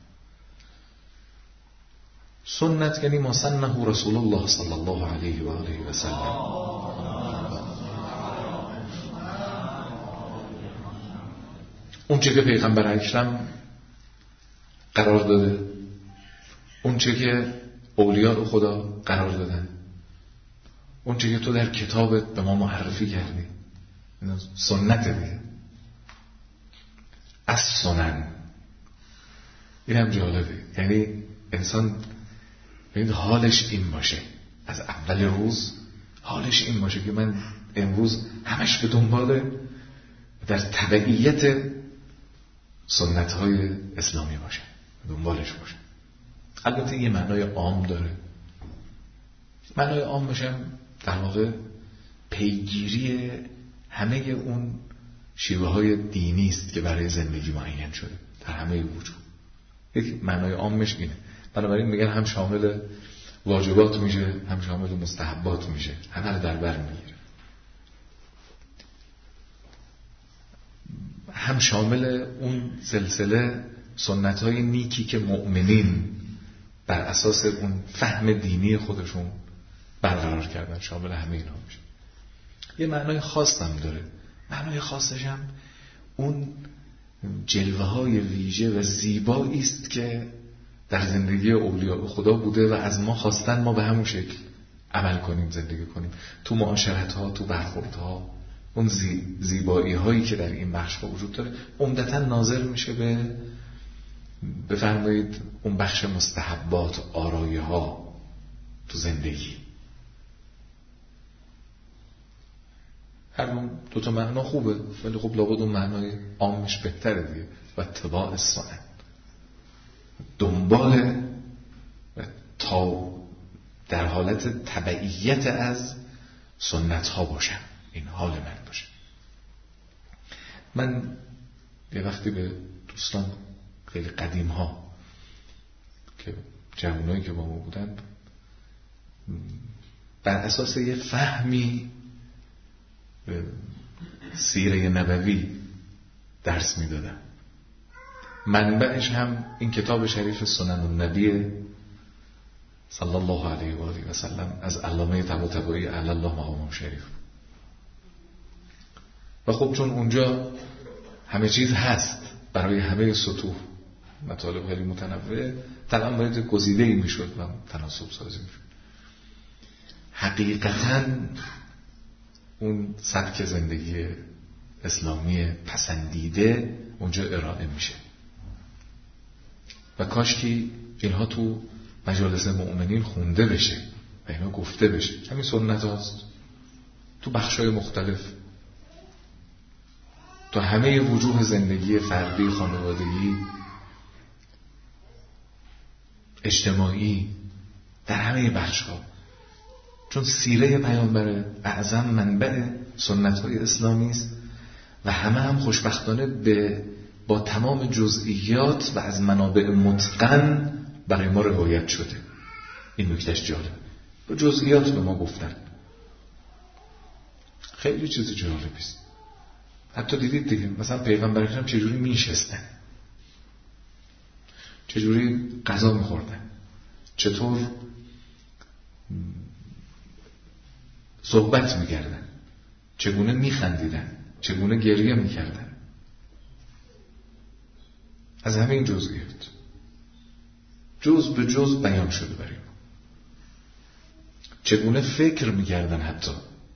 سنت یعنی ما سنه رسول الله صلی الله علیه و آله و سلم. اون چه که پیغمبر اکرم قرار داده، اون چه که اولیاء خدا قرار دادن، اون چه که تو در کتابت به ما معرفی کردی، سنت دیگه. از سنن، این هم جالبه. یعنی انسان ببینید حالش این باشه، از اول روز حالش این باشه که من امروز همش به دنبال در تبعیت سنت های اسلامی باشه، دنبالش باشه. البته یه معنای عام داره. معنای عامش هم در واقع پیگیری همه اون شیوه های دینی است که برای زندگی معین شده در همه وجود. یک معنای عامش اینه. بنابراین میگن هم شامل واجبات میشه، هم شامل مستحبات میشه، همه رو در بر میگیره. هم شامل اون سلسله سنت های نیکی که مؤمنین بر اساس اون فهم دینی خودشون برقرار کردن، شامل همه اینا میشه. یه معنای خاص هم داره. معنای خاصش هم اون جلوه های ویژه و زیبایی است که در زندگی اولیاء خدا بوده و از ما خواستن ما به همون شکل عمل کنیم، زندگی کنیم. تو معاشرت ها، تو برخورد ها، اون زی، زیبایی هایی که در این بخش وجود داره عمدتاً ناظر میشه به بفرمایید اون بخش مستحبات، آرایه ها تو زندگی. هر دو تا معنا خوبه، ولی خب لابد اون معنای عامش بهتره دیگه. و اتباع سنن، دنبال و تا در حالت تبعیت از سنت ها باشم، این حال من باشه. من یه وقتی به دوستان خیلی قدیم ها که جوانایی که با ما بودن بر اساس یه فهمی سیره نبوی درس میدادم. منبعش هم این کتاب شریف سنن النبی صلی الله علیه و آله و سلم از علامه طباطبایی اعلی الله مقامه شریف. و خب چون اونجا همه چیز هست برای همه سطوح، مطالب خیلی متنوع، طبعا باید گزیده‌ای میشد و تناسب سازی میشد. حقیقتاً اون سبک زندگی اسلامی پسندیده اونجا ارائه میشه و کاشکی اینها تو مجالس مؤمنین خونده بشه و اینا گفته بشه. همین سنت هاست تو بخشای مختلف، تو همه وجوه زندگی فردی، خانوادگی، اجتماعی، در همه بخش‌ها. چون سیره پیامبر اعظم منبع سنت‌های اسلامی است و همه هم خوشبختانه به با تمام جزئیات و از منابع متقن برای ما روایت شده. این نکتهش جالب، با جزئیات به ما گفتن. خیلی چیز جالبی است. حتی دیدید دیگه مثلا پیغمبر اکرم چجوری میشستن، چجوری غذا میخوردن، چطور صحبت میکردن، چگونه میخندیدن، چگونه گریه میکردن. از همه این جزئیات جز به جز بیان شده برای ما. چگونه فکر میکردن، حتی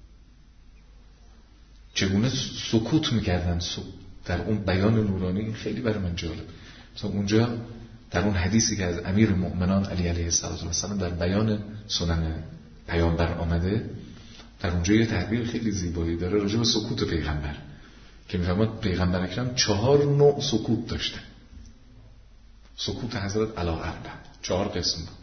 چگونه سکوت میکردن در اون بیان نورانی. این خیلی برای من جالب. مثلا اونجا در اون حدیثی که از امیر المؤمنان علی علیه السلام در بیان سنن پیامبر آمده، در اونجا یه تعبیر خیلی زیبایی داره راجع به سکوت پیغمبر که میفرماد پیغمبر اکرم چهار نوع سکوت داشته. سکوت حضرت علی اربع، چهار قسم بود.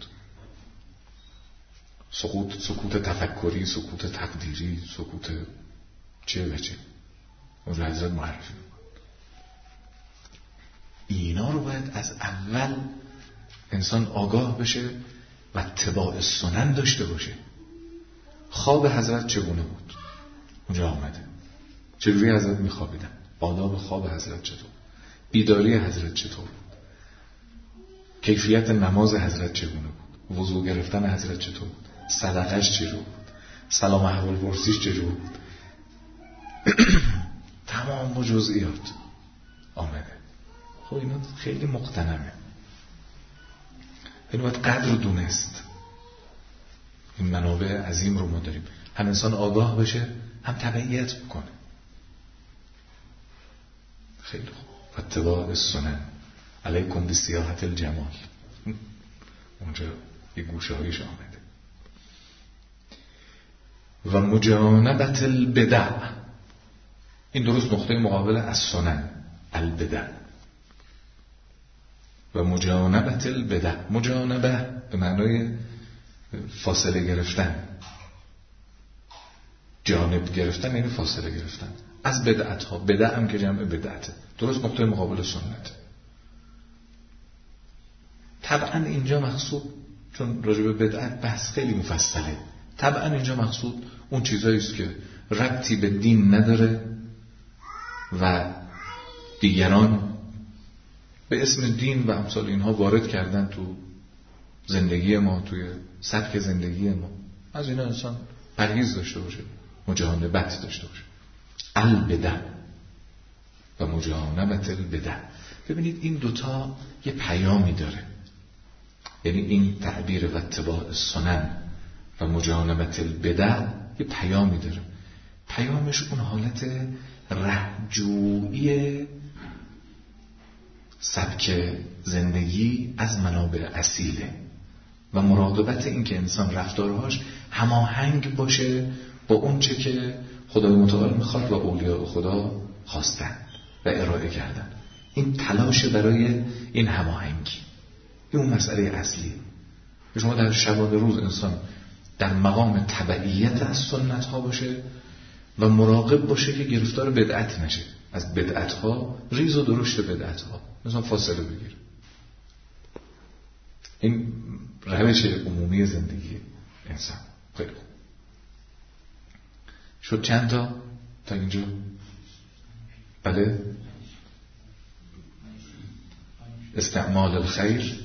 سکوت سکوت تفکری، سکوت تقدیری، سکوت چه و چه. اون حضرت معرفی. اینا رو باید از اول انسان آگاه بشه و اتباع سنن داشته باشه. خواب حضرت چگونه بود؟ اونجا آمده. چجوری حضرت میخوابیدن؟ آداب خواب حضرت چطور؟ بیداری حضرت چطور بود؟ کیفیت نماز حضرت چگونه بود؟ وضو گرفتن حضرت چطور بود؟ صدقش چجور بود؟ سلام احوال پرسیش چجور بود؟ تمام با جزئیات آمده. خب اینا خیلی مقتنمه. این باید قدر دونست. این منابع عظیم رو ما داریم. هم انسان آگاه بشه، هم تبعیت بکنه. خیلی خوب. اتباع السنن علیکم بسیاحت الجمال. اونجا یه گوشه هایش آمده. و مجانبت البدع. این درست نقطه مقابل از سنن البدع. و مجانبت البدع. مجانبه به معنای فاصله گرفتن، جانب گرفتن یعنی فاصله گرفتن از بدعت ها. بدع هم که جمع بدعته، درست نقطه مقابل سنت. طبعا اینجا مقصود، چون راجع به بدعت بحث خیلی مفصله، طبعا اینجا مقصود اون چیزایی است که ربطی به دین نداره و دیگران به اسم دین و امثال اینها وارد کردن تو زندگی ما، توی سبک زندگی ما. از اینا انسان پرهیز داشته باشه، مجانبت داشته باشه. البدع و مجانبت البدع. ببینید این دوتا یه پیامی داره. یعنی این تعبیر و اتباع سنن و مجانبت البدع یه پیامی داره. پیامش اون حالت رهجویی سبک زندگی از منابع اصیله و مراقبت این که انسان رفتارهاش هماهنگ باشه با اون چه که خدای متعال میخواد و اولیاء خدا خواستن و ارائه کردن. این تلاش برای این هماهنگی، این اون مسئله اصلی. شما در شبانه روز انسان در مقام تبعیت از سنت ها باشه و مراقب باشه که گرفتار بدعت نشه. از بدعت‌ها، ریز و درشت بدعت‌ها، مثلا فاصله بگیر. این روش عمومی زندگی انسان. خیلی خوب. شد چند تا تا اینجا؟ بله. استعمال الخیر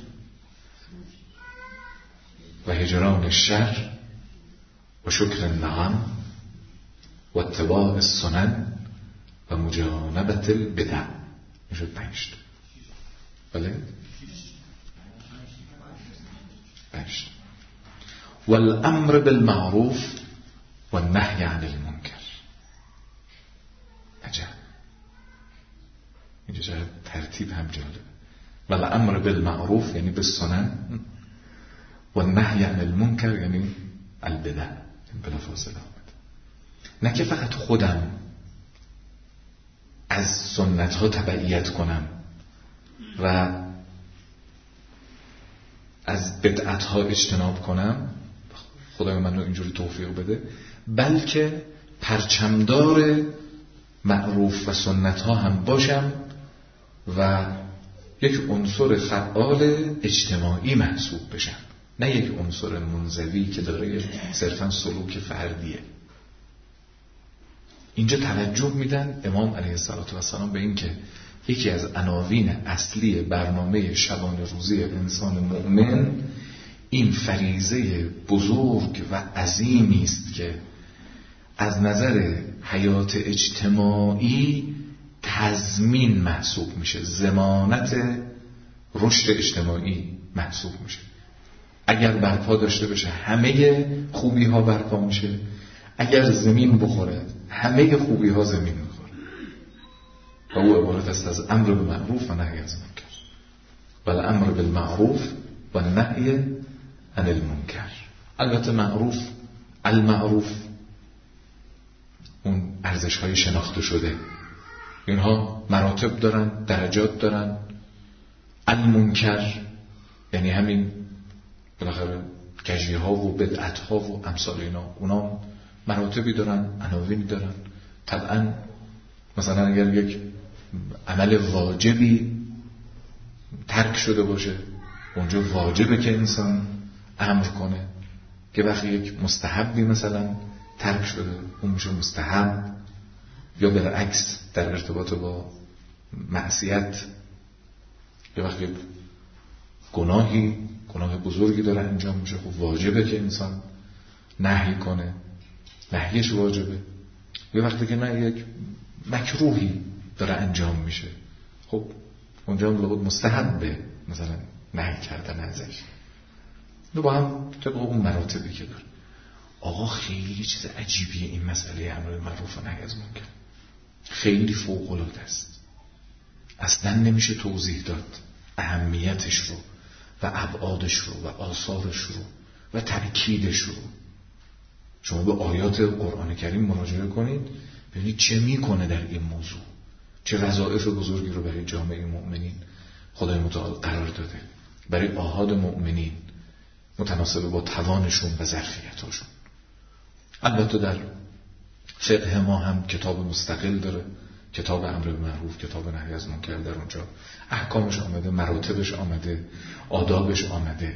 و هجران الشر و شکر النعم و اتباع السنن و مجانبت البدع. این شد پنج تا. بله. پنج تا. والامر بالمعروف و النهی عن المنکر. عجب. اینجا جا ترتیب هم جالبه. والامر بالمعروف یعنی بالسنن و النهی عن المنکر یعنی البدع. این بلا فاصله آمد. نه که فقط خودم از سنت ها تبعیت کنم و از بدعت ها اجتناب کنم، خدای من رو اینجوری توفیق بده، بلکه پرچمدار معروف و سنت ها هم باشم و یک عنصر فعال اجتماعی محسوب بشم، نه یک عنصر منزوی که داره صرفا سلوک فردیه. اینجا توجه میدن امام علیه السلام به این که یکی از عناوین اصلی برنامه شبانه روزی انسان مؤمن این فریضه بزرگ و عظیمی است که از نظر حیات اجتماعی تضمین محسوب میشه، ضمانت رشد اجتماعی محسوب میشه. اگر برپا داشته بشه همه خوبی ها برپا میشه، اگر زمین بخوره همه خوبی ها زمین میخوره. و او عبارت است از امر بالمعروف و نهی از منکر. بل امر بالمعروف و نهی عن المنکر. البته معروف، المعروف اون ارزش های شناخته شده، اینها مراتب دارن، درجات دارن. المنکر یعنی همین بالاخره کجی ها و بدعت ها و امثال اینا، اونا مراتبی دارن، عناوینی دارن. طبعا مثلا اگر یک عمل واجبی ترک شده باشه، اونجا واجبه که انسان امر کنه. که وقتی یک مستحبی مثلا ترک شده، اون میشه مستحب. یا بالعکس در ارتباط با معصیت، یا وقتی گناهی گناه بزرگی داره انجام میشه، خب واجبه که انسان نهی کنه، نهیش واجبه. یا وقتی که نه یک مکروهی داره انجام میشه، خب اونجا هم لابد مستحبه مثلا نهی کردن ازش. دو با هم طبق اون مراتبی که داره. آقا خیلی چیز عجیبیه این مسئله امر معروف و نهی از منکر، خیلی فوق العاده است. اصلا نمیشه توضیح داد اهمیتش رو و ابعادش رو و آثارش رو و تأکیدش رو. شما به آیات قرآن کریم مراجعه کنید، ببینید چه میکنه در این موضوع، چه وظایف بزرگی رو برای جامعه مؤمنین خدای متعال قرار داده، برای آحاد مؤمنین متناسب با توانشون و ظرفیتاشون. البته در فقه ما هم کتاب مستقل داره، کتاب امر بالمعروف، کتاب نهی از منکر. در اونجا احکامش آمده، مراتبش آمده، آدابش آمده.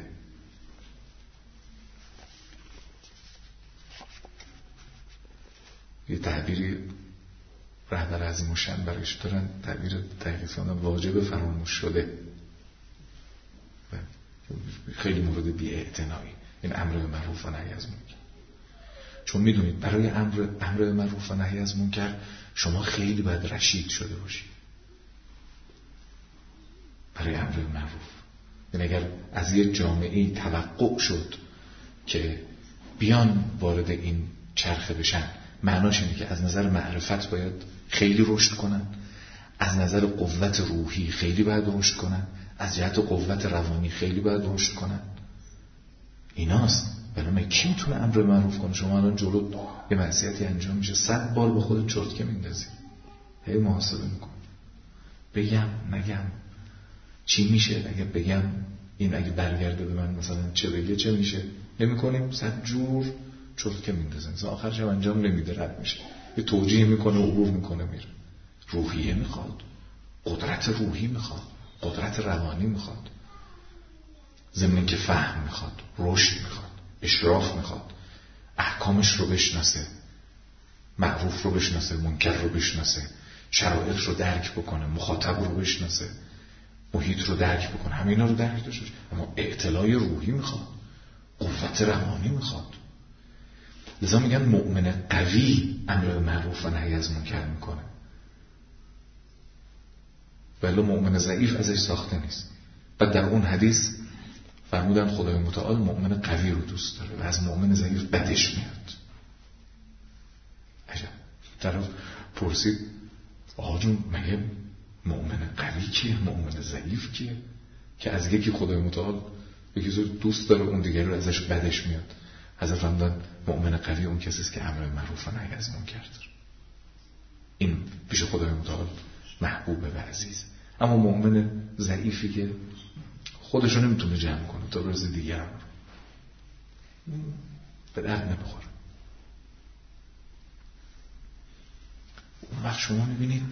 یه تعبیری رهبر عظیم و شن برایش دارن، تعبیر تحقیقی واجب فراموش شده. خیلی مورد بی‌اعتنایی این امر معروف و نهی از منکر. چون میدونید برای امر امر معروف و نهی از منکر شما خیلی باید رشید شده باشید. برای امر معروف، یعنی اگر از یه جامعه‌ای توقع شد که بیان وارد این چرخه بشن، معناش اینه که از نظر معرفت باید خیلی رشد کنن، از نظر قوت روحی خیلی باید رشد کنن، از جهت قوت روانی خیلی باید رشد کنن. ایناست. برای کی میتونه امر معروف کنه؟ شما الان جلو یه معصیتی انجام میشه، صد بار به خودت چرتکه میندازی، هی محاسبه میکن، بگم نگم چی میشه، اگه بگم این اگه برگرده به من مثلا چه بگه چه میشه. نمیکنیم، صد جور چرتکه میندازن، مثلا آخرش هم انجام نمیده، رد میشه، یه توجیه میکنه، عبور میکنه، میره. روحیه میخواد، قدرت روحی میخواد، قدرت روانی میخواد، ضمن که فهم میخواد، رشد میخواد، اشراف میخواد، احکامش رو بشناسه، معروف رو بشناسه، منکر رو بشناسه، شرایط رو درک بکنه، مخاطب رو بشناسه، محیط رو درک بکنه، همینا رو درک داشته. اما اطلاع روحی میخواد، قوت روانی میخواد. لذا میگن مؤمن قوی امر به معروف و نهی از منکر میکنه، ولی مؤمن ضعیف ازش ساخته نیست. بعد در اون حدیث فرمودن خدای متعال مؤمن قوی رو دوست داره و از مؤمن ضعیف بدش میاد. عجب. طرف پرسید آقا جون مگه مؤمن قوی کیه، مؤمن ضعیف کیه که از یکی خدای متعال یکی زور دوست داره اون دیگری رو ازش بدش میاد؟ حضرت فرمودن مؤمن قوی اون کسی است که امر معروف و نهی از منکر داره. این پیش خدای متعال محبوبه و عزیز. اما مؤمن ضعیفی که خودش رو نمیتونه جمع کنه تا روز دیگر به درد نمیخوره. اون وقت شما میبینید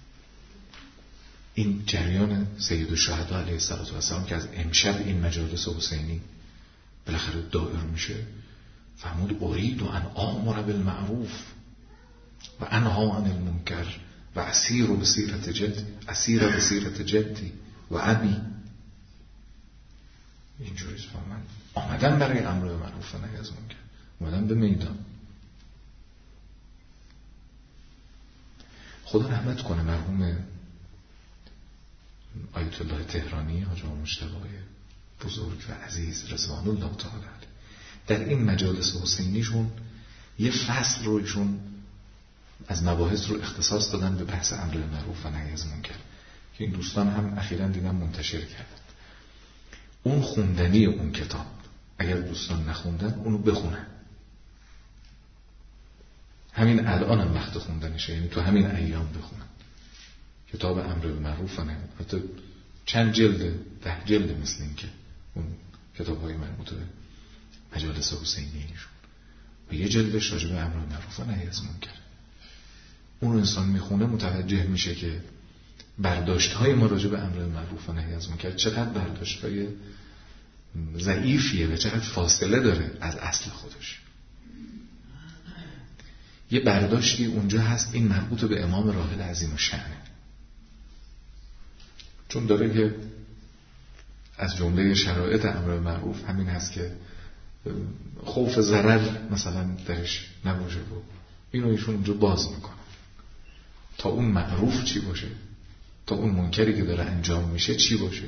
این جریان سید الشهدا علیه السلام که از امشب این مجالس حسینی بالاخره دائر میشه، فرمود ارید ان آمر بالمعروف و انها عن المنکر و اسیر بصیرت جد اسیر بصیرت جدی و ابی. اینجوری است. من آمدم برای امر به معروف و نهی از منکر، اومدم به میدان. خدا رحمت کنه مرحوم آیت الله تهرانی، حاج آقا مجتبی بزرگ و عزیز رضوان الله تعالی در این مجالس حسینیشون یه فصل رو ایشون از مباحث رو اختصاص دادن به بحث امر معروف و نهی از منکر که این دوستان هم اخیراً دیدم منتشر کردن. اون خوندنی اون کتاب اگر دوستان نخوندن اونو بخونن. همین الان هم وقت خوندنشه، یعنی تو همین ایام بخونن کتاب امر به معروف و نهی. حتی چند جلد، ده جلد مثل این که اون کتاب های مربوط به مجالس حسینیشون و یه جلدش راجع به امر به معروف و نهی از منکر. اون انسان میخونه متوجه میشه که برداشت های ما راجع به امر به معروف و نهی از منکر چقدر برداشت های ضعیفیه و چقدر فاصله داره از اصل خودش. یه برداشتی اونجا هست این مربوط به امام راحل عظیم الشأنه، چون داره که از جمله شرایط امر به معروف همین هست که خوف ضرر مثلا درش نباشه و اینو ایشون اونجا باز میکنه تا اون معروف چی باشه، تا اون منکری که داره انجام میشه چی باشه.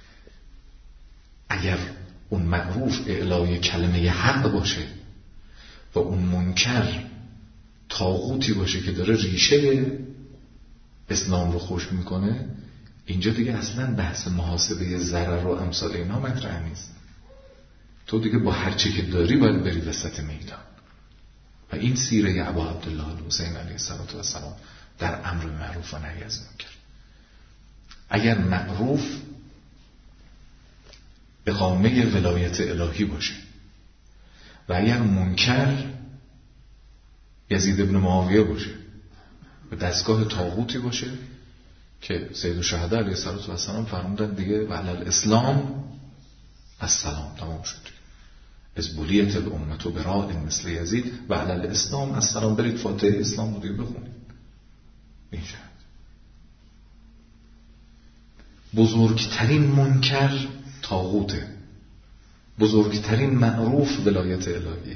اگر اون معروف اعلای کلمه حق باشه و اون منکر طاغوتی باشه که داره ریشه اسلام رو خشک میکنه، اینجا دیگه اصلا بحث محاسبه ضرر و امثال اینا مطرح نیست. تو دیگه با هر چی که داری باید بری وسط میدان. و این سیره ابا عبدالله الحسین علیه السلام در امر معروف و نهی از منکر. اگر معروف اقامه ولایت الهی باشه و اگر منکر یزید ابن معاویه باشه و دستگاه طاغوتی باشه که سید الشهدا علیه السلام فرمودن دیگه و علی الاسلام السلام، تمام شد. از بولیت الامت و براء مثل یزید و علی الاسلام السلام، برید فاتحه اسلام رو دیگه بخونید. این شد بزرگترین منکر طاغوته، بزرگترین معروف ولایت الهی.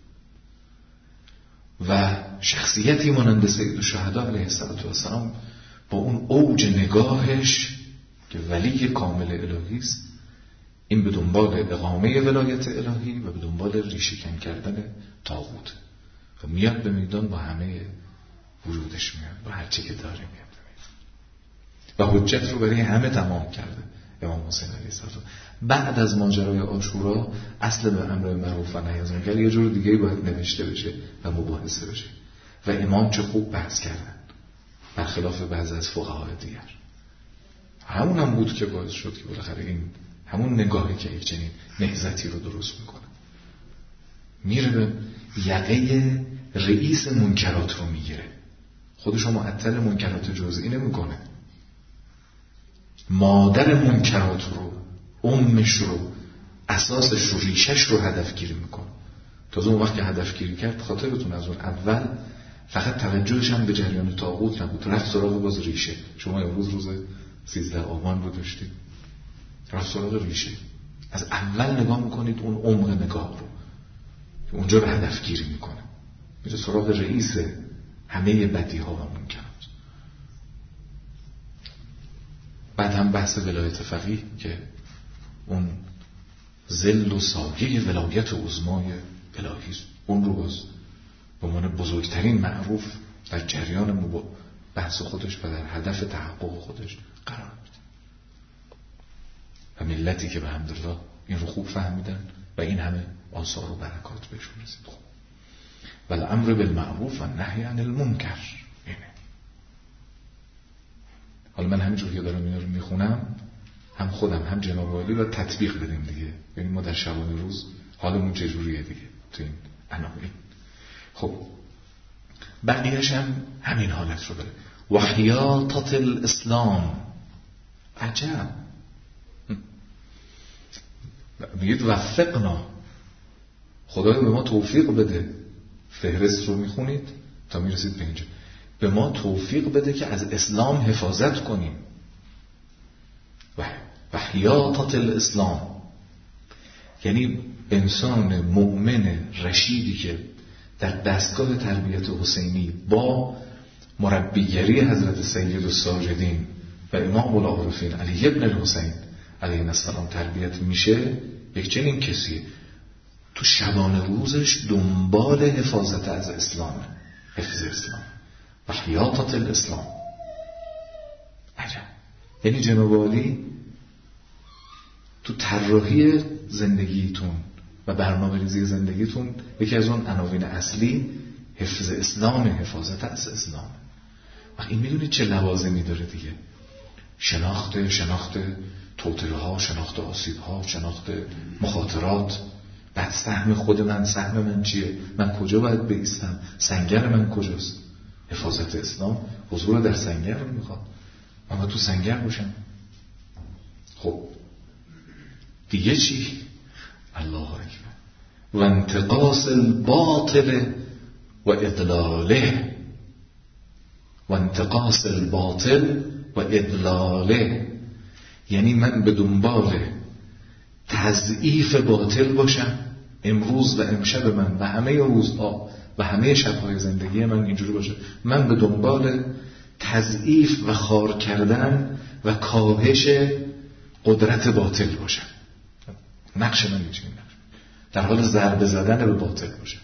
و شخصیتی مانند سید الشهدا علیه السلام با اون اوج نگاهش که ولی کامل الهی است، این به دنبال اقامه ولایت الهی و به دنبال ریشه‌کن کردن طاغوت و میاد به میدان با همه وجودش میاد، با هر چی که داره میاد و حجت رو برای همه تمام کرده. امام حسین علیه السلام بعد از ماجرای عاشورا اصل به امر معروف و نهی از منکر یه جور دیگه باید نوشته بشه و مباحثه بشه و امام چه خوب بحث کردن برخلاف بعضی از فقهای دیگر. همون هم بود که باعث شد که بالاخره این همون نگاهی که یک چنین نهضتی رو درست میکنه، میره به یقه رئیس منکرات رو میگیره. خودشو معطل منکرات جزئی نمیکنه، مادر منکرات رو، امش رو، اساسش رو، ریشش رو هدف گیری میکنه. تازه اون وقت که هدف گیری کرد، خاطرتون از اون اول فقط توجهش هم به جریان طاغوت نبود، رفت سراغ باز ریشه. شما امروز روز سیزده آبان رو داشتید، رفت سراغ ریشه. از اول نگاه میکنید اون عمق نگاه رو که اونجا رو هدف گیری میکنه، میره سراغ رئیس همه بدی ها و منکرات. بعد هم بحث ولایت فقیه که اون ذل و سایه ولایت عظمای الهی است، اون رو باز به عنوان بزرگترین معروف در جریان بحث خودش و در هدف تحقق خودش قرار میده. و ملتی که به حمدالله این رو خوب فهمیدن و این همه آثار و برکات بهشون رسید. خوب. والامر بالمعروف و نهی عن المنکر. اینه. حالا من همینجور که دارم اینا رو میخونم، هم خودم هم جناب عالی و تطبیق بدیم دیگه، ببین ما در شبانه روز حالمون چجوریه دیگه تو این عناوین. خب بقیه‌اش هم همین حالت رو داره. وحیاطة الاسلام. عجب، میگید وفقنا، خدای به ما توفیق بده. فهرست رو میخونید تا میرسید به اینجا، به ما توفیق بده که از اسلام حفاظت کنیم. وحیاطة الاسلام یعنی انسان مؤمن رشیدی که در دستگاه تربیت حسینی با مربیگری حضرت سید الساجدین و امام العارفین علی ابن الحسین علیه السلام تربیت میشه، یک چنین کسیه تو شبانه روزش دنبال حفاظت از اسلام، حفظ اسلام، وحیاطة الاسلام. عجب. یعنی جناب عالی تو طراحی زندگیتون و برنامه‌ریزی زندگیتون یکی از اون عناوین اصلی حفظ اسلام، حفاظت از اسلام. و این میدونید چه لوازمی داره دیگه؟ شناخت شناخت توطئه ها، شناخت آسیب ها، شناخت مخاطرات، بعد سهم خود من، سهم من چیه، من کجا باید بایستم، سنگر من کجاست. حفاظت اسلام حضور در سنگر رو میخواد، اما تو سنگر باشم. خب دیگه چی؟ الله اکبر. و انتقاص الباطل و اضلاله. و انتقاص الباطل و اضلاله یعنی من به دنبال تضعیف باطل باشم. امروز و امشب من و همه روزها و همه شبهای زندگی من اینجوری باشه، من به دنبال تضعیف و خار کردن و کاهش قدرت باطل باشم. نقش من میشه نقش در حال ضربه زدن به باطل باشه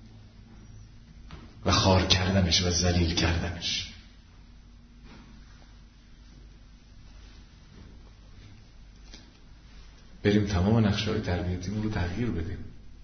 و خار کردنش و ذلیل کردنش. بریم تمام نقشه‌های تربیتیمون رو تغییر بدیم.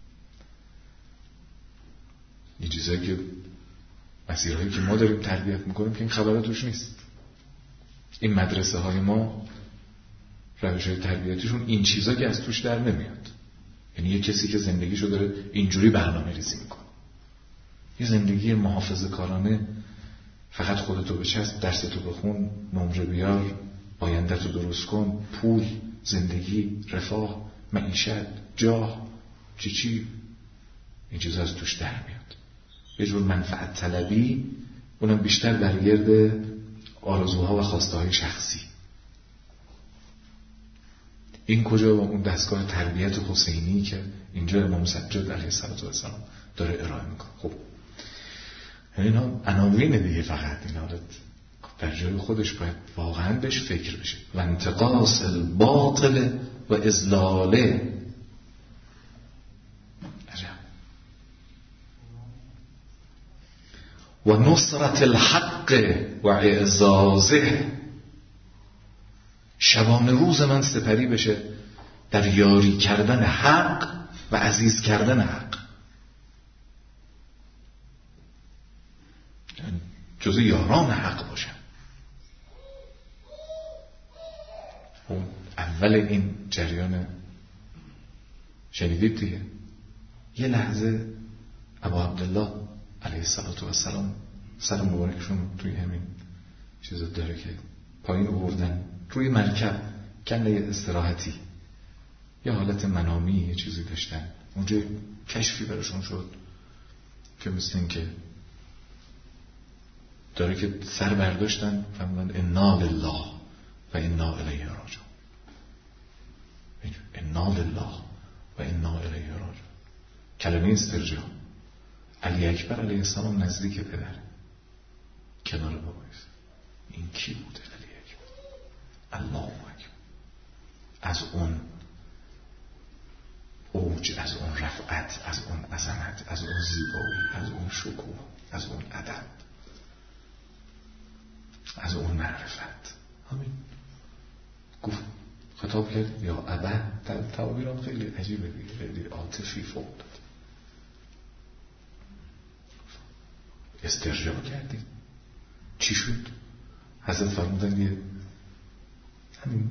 این چیزایی که مسیرهایی که ما داریم تربیت میکنیم که این خبراتوش نیست. این مدرسه های ما روش‌های تربیتیشون این چیزا که از توش در نمیاد. یعنی یه کسی که زندگیشو داره اینجوری برنامه ریزی میکنه، یه زندگی محافظه کارانه، فقط خودتو بچسب، درستو بخون، نمره بیار، آینده‌تو درست کن، پول، زندگی، رفاه، معیشت، جاه، چی چی، این چیزا از توش در میاد. یه جور منفعت طلبی، اونم بیشتر برگرد آرزوها و خواسته های شخصی. این کجا؟ با اون دستگاه تربیت حسینی که اینجا امام سجاد علیه السلام داره ارائه میکنه. خب اینا عناوین دیگه، فقط اینا در جای خودش باید واقعا بهش فکر بشه. و انتقاص الباطل و اضلاله. و نصرت الحق و اعزازه. شبانه روز من سپری بشه در یاری کردن حق و عزیز کردن حق، جزو یاران حق باشم. اون اول این جریان شنیدید دیگه، یه لحظه ابا عبدالله علیه السلام سر مبارکشون توی همین چیزا داره که پایین آوردن روی مرکب کنه استراحتی، یه حالت منامی یه چیزی داشتن اونجا، کشفی براشون شد که مثل این که داره که سر برداشتن فهمیدن انا لله و انا الیه راجعون، انا لله و انا الیه راجعون. کلمه استرجاع. علی اکبر علیه السلام نزدیک پدر کنار بابایست، این کی بوده؟ علی اکبر، الله اکبر. از اون اوج، از اون رفعت، از اون عظمت، از اون زیبایی، از اون شکوه، از اون ادب، از اون معرفت. همین گفت خطاب کرد یا ابا. تعابیرم خیلی عجیبه دیگه، خیلی عاطفی فوق داد. استرجاع کردیم. چی شد؟ حضرت فرمودن یه همین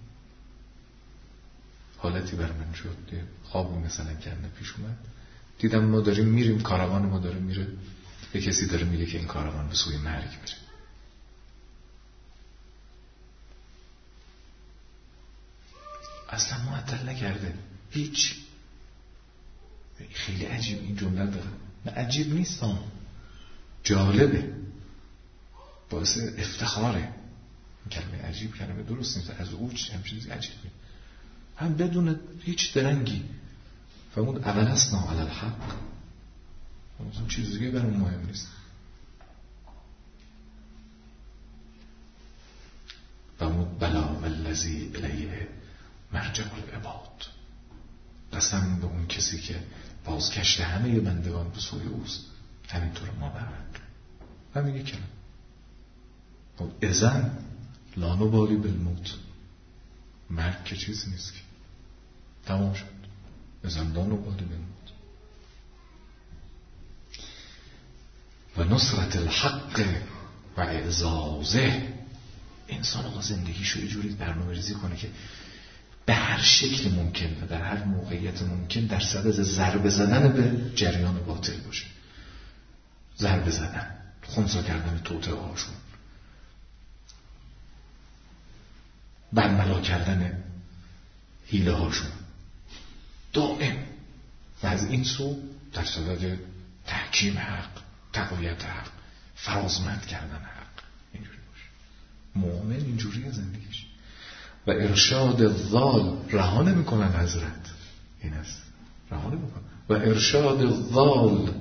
حالتی بر من شد، یه خوابی مثلا کنه پیش اومد، دیدم ما داریم میریم، کاروان ما داره میره، یه کسی داره میگه که این کاروان به سوی مرگ میره. اصلا معطل نکرده هیچ. خیلی عجیب این جمله داره، نه عجیب نیست هم، جالبه، باعث افتخاره. این کلمه عجیب کلمه درست نیست، از اوج هم چیزی عجیب نیست، هم بدون هیچ درنگی فرمود اولسنا علی الحق. مثلا چیز دیگه برام مهم نیست. فرمود بلا والذی الیه مرجع العباد. قسم به اون کسی که بازگشت همه بندگان به سوی اوست، همینطور ما برد. همین یک کلمه. اذن لا نبالی بالموت. مرگ که چیزی نیست که تمام شد. اذن لا نبالی بالموت. و نصرت الحق و اعزازه. انسان آقا زندگیشو یه جوری برنامه ریزی کنه که به هر شکل ممکن و در هر موقعیت ممکن در صدد ضربه زدن به جریان باطل باشه. ضربه زدن، خنثی کردن توطئه هاشون، برملا کردن حیله هاشون دائم، و از این سو در صدد تحکیم حق، تقویت حق، فرازمند کردن حق. اینجوری باشه مؤمن، اینجوری زندگیش. و ارشاد الضال، رها نمی‌کنن حضرت، این است رها نمی‌کنن. و ارشاد الضال.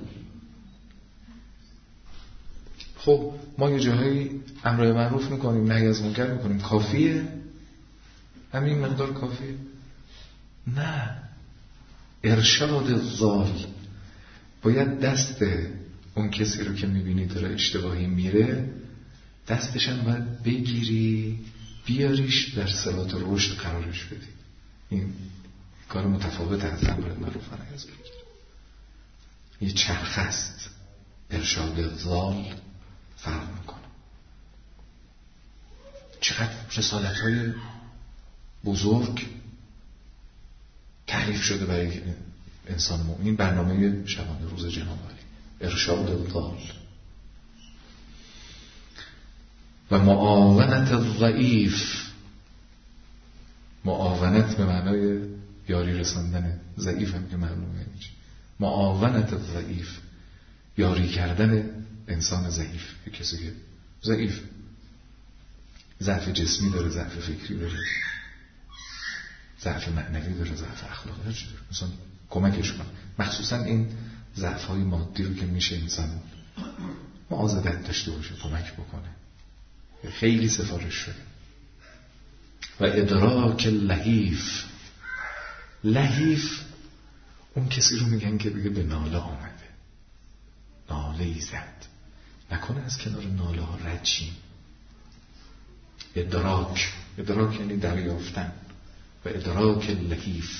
خب ما یه جاهایی امر معروف میکنیم، نهی از منکر میکنیم، کافیه؟ همین مقدار کافیه؟ نه. ارشاد الضال، باید دست اون کسی رو که میبینی داره اشتباهی میره، دستش هم باید بگیری بیاریش در صراط رشد قرارش بدی. این کار متفاوت از امر معروف و نهی از منکر. یه چرخ است. ارشاد الضال فرق میکنه. چقدر رسالت های بزرگ تعریف شده برای انسان مؤمن. برنامه شبانه روز جناب علی، ارشاد الضال. و معاونت الضعیف. معاونت به معنای یاری رساندن، ضعیف هم که معلومه یعنی چی. معاونت الضعیف، یاری کردن انسان ضعیف. کسی که ضعیف، ضعف جسمی داره، ضعف فکری داره، ضعف معنوی داره، ضعف اخلاقی داره، مثلا کمکش کن. مخصوصا این ضعف های مادی رو که میشه انسان معاضدت داشته باشه، کمک بکنه. خیلی سفارش شده. و ادراک لحیف. لحیف اون کسی رو میگن که دیگه به ناله آمده، ناله ای زد، نکنه از کنار ناله ها رد شیم. ادراک، ادراک یعنی دریافتن. و ادراک لحیف،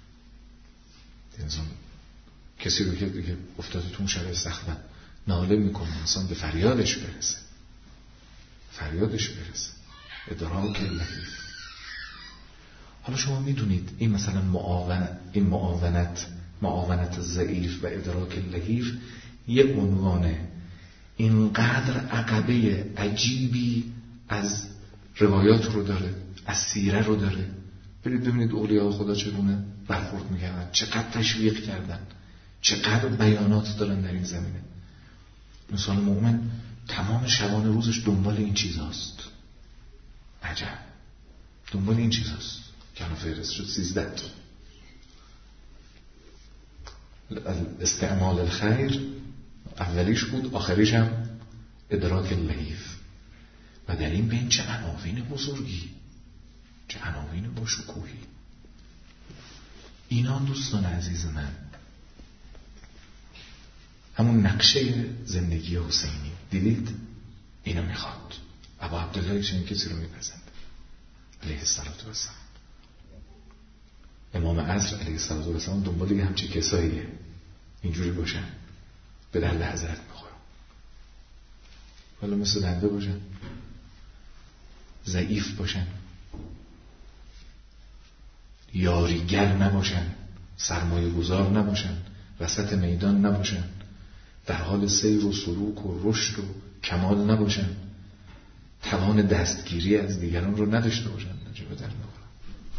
انسان کسی رو که دیگه افتاده تو اون شرایط سخت ناله میکنه، انسان به فریادش برسه، فریادش برسه. ادراک لحیف. حالا شما میدونید این مثلا معاونت، این معاونت، معاونت ضعیف و ادراک لحیف یه عنوانه اینقدر عقبه عجیبی از روایات رو داره، از سیره رو داره. برید ببینید اولیاء خدا چگونه برخورد میکردن، چقدر تشویق کردن، چقدر بیانات دارن در این زمینه. انسان مؤمن تمام شبان روزش دنبال این چیزاست. عجب، دنبال این چیزاست. کنو فهرست شد سیزده تا. استعمال الخیر اولیش بود، آخریش هم ادراک اللهیف. و در این بین چه عناوین بزرگی، چه عناوین با شکوهی. اینا دوستان عزیز من همون نقشه زندگی حسینی. دیدید؟ اینو میخواد. ابا عبدالله چنین کسی رو میپسند علیه السلام و السلام. امام عصر علیه السلام و السلام دنبال یه همچه کساییه، اینجوری باشن به درد حضرت میخورن. حالا مثل دنده باشن، ضعیف باشن، یاریگر نباشن، سرمایه گذار نباشن، وسط میدان نباشن، در حال سیر و سلوک و رشد و کمال نباشن، توان دستگیری از دیگران رو نداشته باشن، نجا به در نخورن.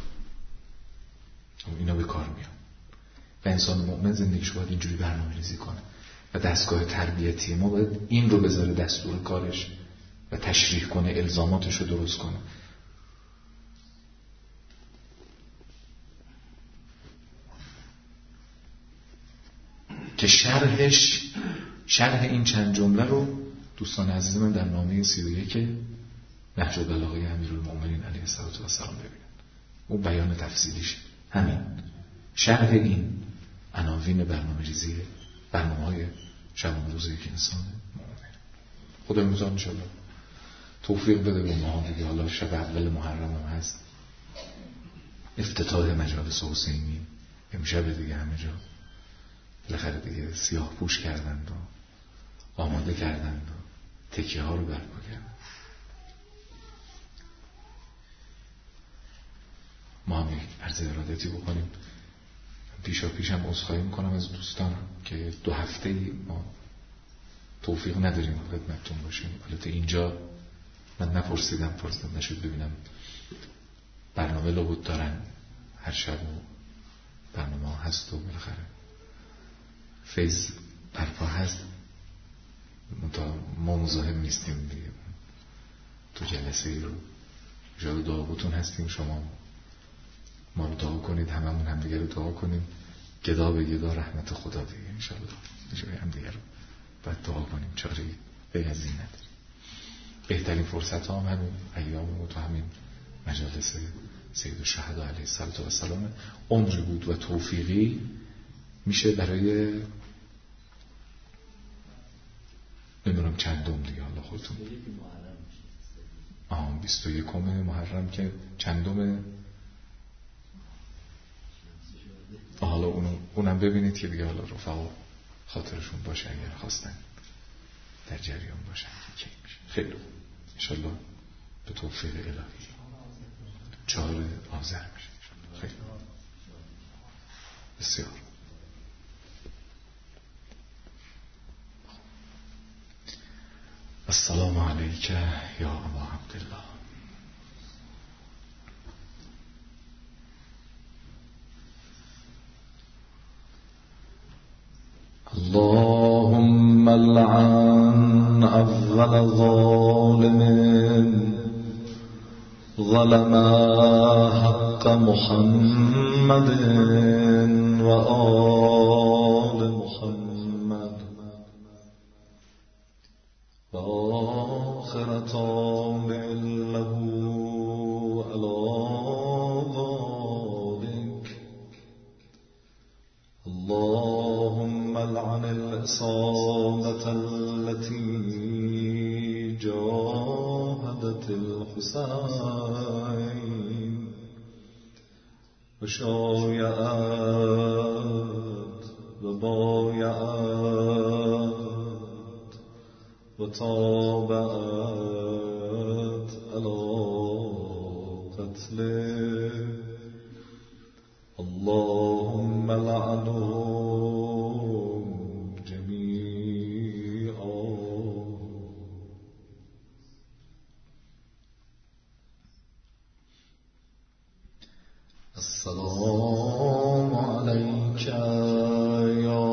اینا به کار میان و انسان مؤمن زندگیش باید اینجوری برنامه ریزی کنه و دستگاه تربیتی ما باید این رو بذاره دستور کارش و تشریح کنه، الزاماتش رو درست کنه. که شرحش شرح این چند جمله رو دوستان عزیز من در نامه سی و یک نهج البلاغه امیرالمؤمنین علیه السلام ببینن. اون بیان تفصیلیش همین شرح این عناوین برنامه ریزی برنامه های شبان روز یک انسان مؤمن. خدا می‌خواد ان شاءالله توفیق بده به ما دیگه. حالا شب اول محرم هم هست، افتتاح مجالس حسینی امشب دیگه، همه جا بالاخره دیگه سیاه پوش کردند و آماده کردند و تکیه ها رو برپا کردند. ما هم یک عرض ارادتی بکنیم. پیشا پیشم عذرخواهی میکنم از دوستان که دو هفته ما توفیق نداریم خدمتتون باشیم. البته اینجا من نپرسیدم، پرسیدم نشد، ببینم برنامه لابد دارن هر شب و برنامه هست و بالاخره فیض برپا هست. ما مزاحم نیستیم دیگه، تو جلسه ای رو جای دعابتون هستیم. شما ما رو دعا کنید، هممون هم دیگه رو دعا کنیم. گدا به گدا رحمت خدا دیگه انشاءالله جای هم دیگه رو باید دعا کنیم. چاره‌ای غیر از این نداریم. بهترین فرصت ها هم همین ایام و تو همین مجالس سید الشهدا علیه السلام عمری بود و توفیقی میشه برای نمیدونم چندم دیگه، حالا خودتون آه بیست و یکم محرم که چندم، حالا اونو اونم ببینید که دیگه حالا رفقا خاطرشون باشه اگر خواستن در جریان باشن که کی میشه. خیلی خوب انشالله به توفیق الهی چهار آذر میشه. خیلی بسیار السلام علیک یا ابا عبدالله. اللهم لعن اول ظالم ظلم حق محمد و آل محمد و آخر طامع له علی ذلك. اللهم لعن العصابة التي جاهدت الحسين وشايعت وبايعت وتابعت على قتله. اللهم لعنهم جميعا السلام عليك يا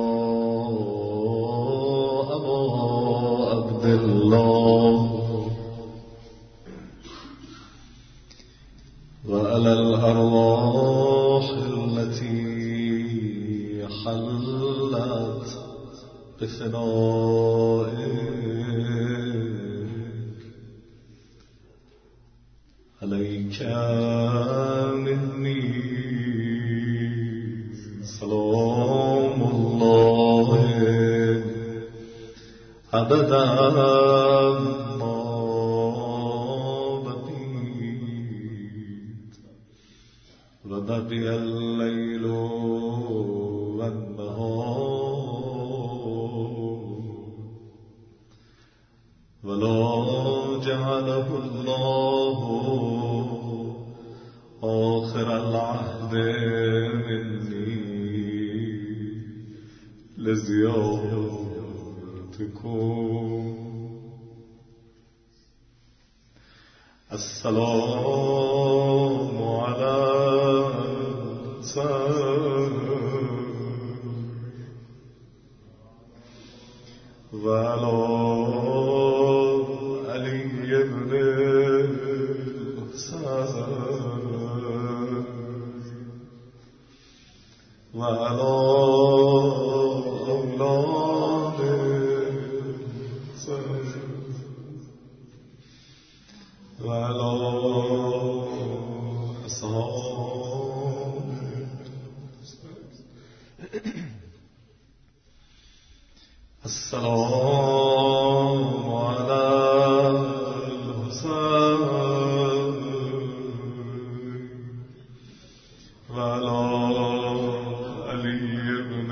أبا عبد الله وعلى الأرواح التي حلت بفنائك عليك مني سلام الله أبدا ما بقيت وبقي الليل والنهار ولا جعله الله آخر العهد مني لزيارتكم. السلام على الإنسان وعلى علي بن الحسين وعلى أولاد الحسين وعلى أصحاب السلام على الحسين وعلى علي بن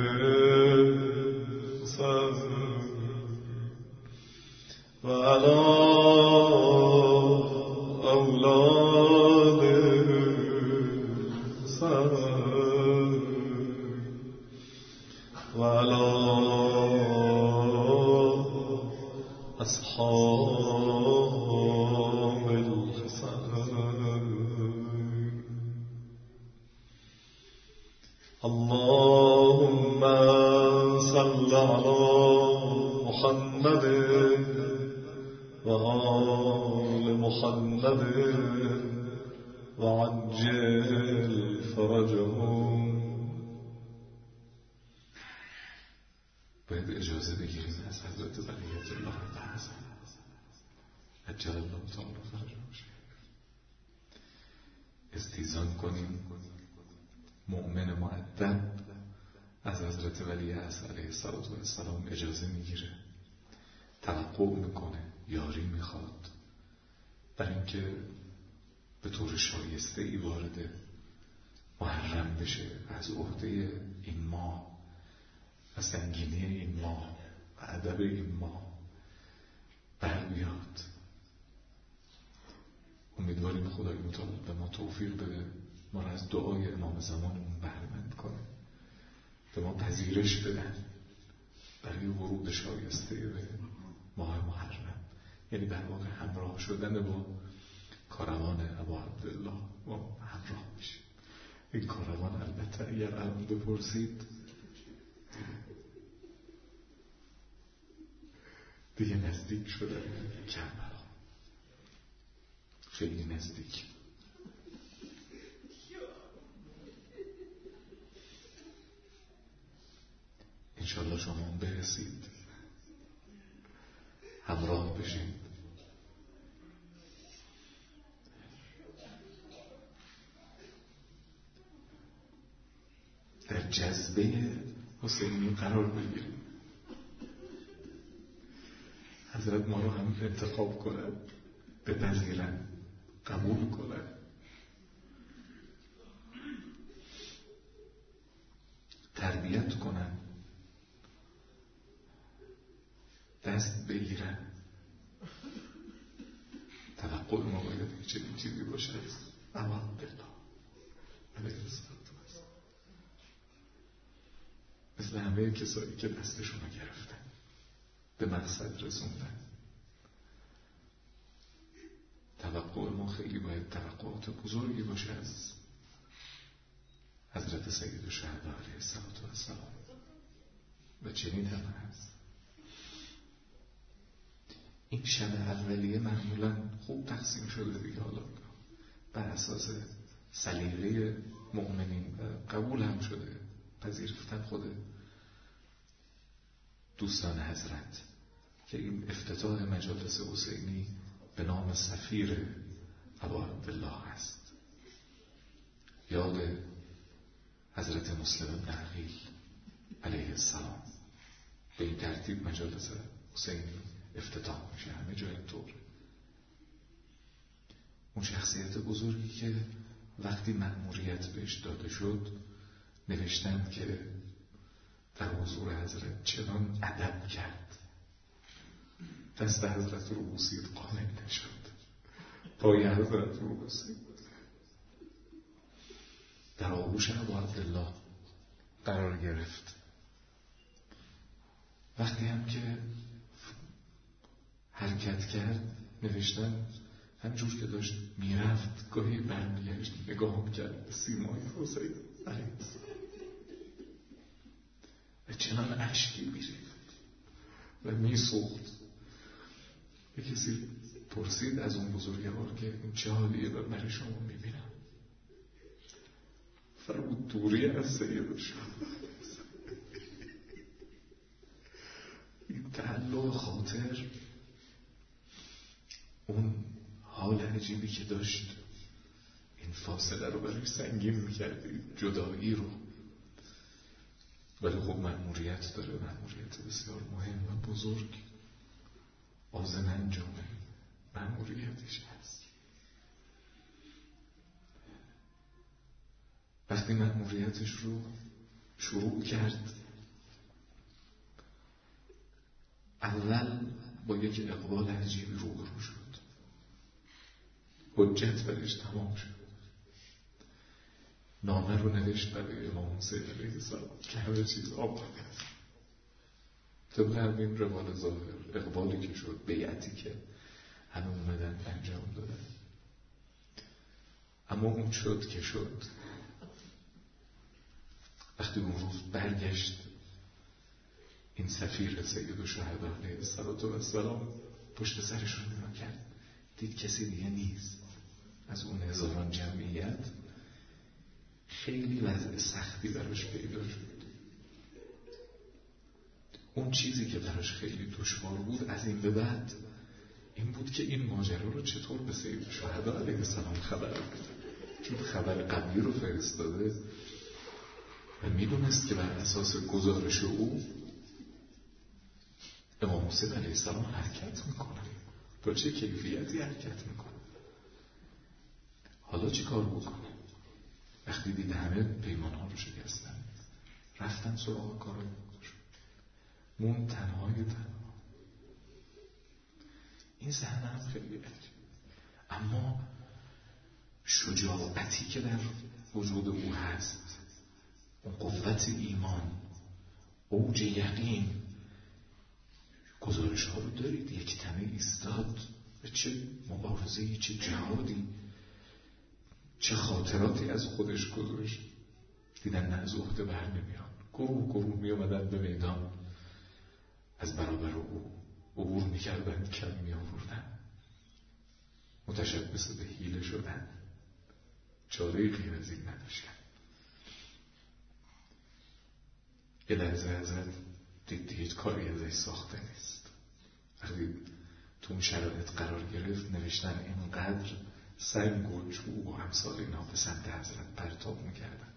الحسين وعلى أولاد الحسين وعلى أصحاب الحسين. اللهم صل على محمد وآل محمد وعجل فرجهم. باید اجازه بگیریم از حضرت بقیت الله تعالی عجل الله تعالی فرجهم استیزان کنیم. مؤمن مؤدب از حضرت ولی عصر علیه السلام اجازه میگیره، توقع میکنه، یاری میخواد برای اینکه به طور شایسته ای وارد محرم بشه، از عهده این ماه و سنگینی این ماه و ادب این ماه بر بیاد. امیدواریم خدای متعال به ما توفیق بده، ما را از دعای امام زمانمون بهره‌مند کنه، به ما پذیرش بدن برای ورود شایسته به ماه محرم، یعنی در واقع همراه شدن با کاروان ابا عبدالله ما همراه میشه. این کاروان البته اگر الان بپرسید دیگه نزدیک شده کربلا، خیلی نزدیک. انشالله شما هم برسید، همراه بشید. در جذبه حسینی قرار بگیریم، حضرت ما رو هم انتخاب کنن، بپذیرن، قبول کنن. تربیت کنن، دست بگیرن. توقع ما باید چنین چیزی باشه از ابا عبدالله علیه السلام، مثل همه کسایی که دستشون رو گرفتن، به مقصد رسوندن. توقع ما خیلی باید توقعات بزرگی باشه از سید الشهدا علیه السلام و چنین هم هست. این شب اولیه معمولا خوب تقسیم شده دیگه، حالا بر اساس سلیقه مؤمنین قبول هم شده، پذیرفتن خود دوستان حضرت که این افتتاح مجالس حسینی به نام سفیر ابا عبدالله است. یاد حضرت مسلم بن عقیل علیه السلام به این ترتیب مجالس حسینی افتتاح میشه، همه جای اینطور. اون شخصیت بزرگی که وقتی مأموریت بهش داده شد نوشتن که در حضور حضرت چنان ادب کرد، دست حضرت رو بوسید، قانع نشد، پای حضرت رو بوسید، در آغوش ابا عبدالله قرار گرفت. وقتی هم که حرکت کرد نوشتن همجور که داشت میرفت گاهی برمیگشت نگاه کرد به سیمای حسین علیه السلام و چنان اشکی میریخت و میسوخت. به کسی پرسید از اون بزرگوار که این چه حالیه و برای شما میبینم؟ فرمود دوری از سید شما. این تعلق خاطر، اون حال عجیبی که داشت، این فاصله رو برای سنگین میکردی، جدایی رو. ولی خب مأموریت داره، مأموریت بسیار مهم و بزرگ، آذن انجامه مأموریتش هست. وقتی مأموریتش رو شروع کرد اول با یک اقبال عجیبی روبرو شد، حجت برش تمام شد. نامه رو نوشت برای امام حسین علیه السلام که همه چیز آماده است. طبق همین روال ظاهر اقبالی که شد، بیعتی که همه اومدن انجام دادن. اما اون شد که شد. وقتی اون روز برگشت این سفیر سید الشهدا علیه السلام پشت سرش رو نگاه کرد، دید کسی دیگه نیست. از اون هزاران جمعیت خیلی وضع سختی براش پیدا شد. اون چیزی که براش خیلی دشوار بود از این به بعد این بود که این ماجرا رو چطور به سید الشهدا علیه السلام خبر بده، چون خبر قبلی رو فرستاده و میدونست که بر اساس گزارش او امام حسین علیه السلام حرکت میکنه، با چه کیفیتی حرکت میکنه. حالا چی کار بکنه؟ وقتی دید همه پیمان ها رو شکستن، رفتن سراغ کارای خودشون، مون تنهای تنها. این صحنه هم خیلی عجیب، اما شجاعتی که در وجود او هست، اون قوت ایمان، اوج یقین، گزارش ها رو دارید، یک تنه ایستاد و چه مبارزه‌ای، چه جهادی، چه خاطراتی از خودش گذاشت. دیدن نه از عهده بر نمیان، گروه گروه می آمدن به میدان، از برابر او عبور می کردن، کم می آوردن، متشبث به حیله شدن، چاره غیر از این نداشتن. یه لحظه حضرت دید دیگه کاری ازش ساخته نیست. وقتی تو اون شرایط قرار گرفت نوشتن اینقدر سنگ و چوب و همسال اینا به سمت حضرت پرتاب میکردن.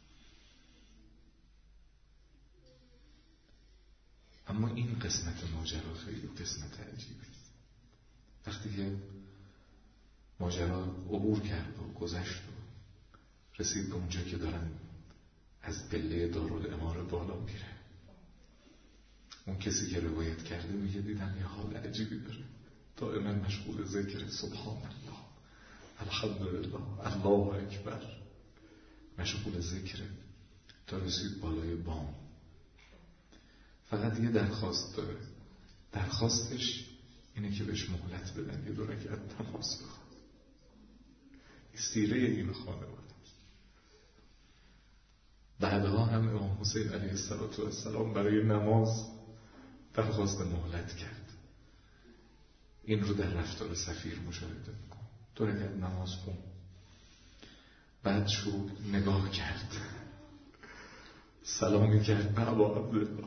اما این قسمت ماجرا خیلی قسمت عجیبی. وقتی که ماجرا عبور کرد و گذشت و رسید به اونجا که دارن از پله دارالاماره بالا میره، اون کسی که روایت کرده میگه دیدم یه حال عجیبی داره، دائما مشغول ذکر سبحان الله، الحمدلله، الله اکبر، مشغول ذکر تا رسید بالای بام. فقط یه درخواست داره، درخواستش اینه که بهش مهلت بدن، یه دو رکعت نماز بخواد. سیره این خانواده. بعدها هم امام حسین علیه السلام برای نماز درخواست مهلت کرد. این رو در رفتار سفیر مشاهده میکن. تو رکعت نماز خون، بعد شروع نگاه کرد، سلامی کرد به ابا عبدالله،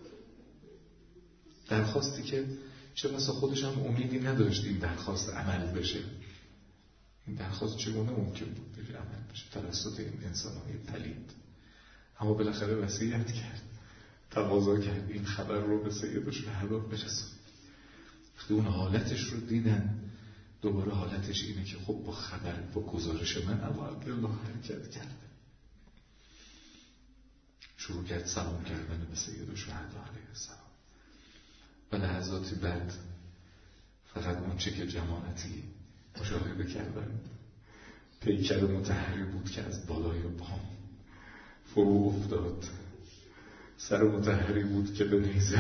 درخواستی که چه بسا خودش هم امیدی نداشت این درخواست عمل بشه. این درخواست چگونه ممکن بود بشه عمل بشه توسط این انسان‌های پلید؟ اما بالاخره وصیت کرد، تقاضا کرد این خبر رو به سید الشهدا برسون. وقتی اون حالتش رو دیدن، دوباره حالتش اینه که خب با خبر، با گزارش من ابا عبدالله حرکت کرد. شروع کرد سلام کردن به سید الشهدا علیه السلام. و لحظاتی بعد فقط اون چه که جماعتی مشاهده کردن پیکر مطهری بود که از بالای بام فرو افتاد. سر مطهری بود که به نیزه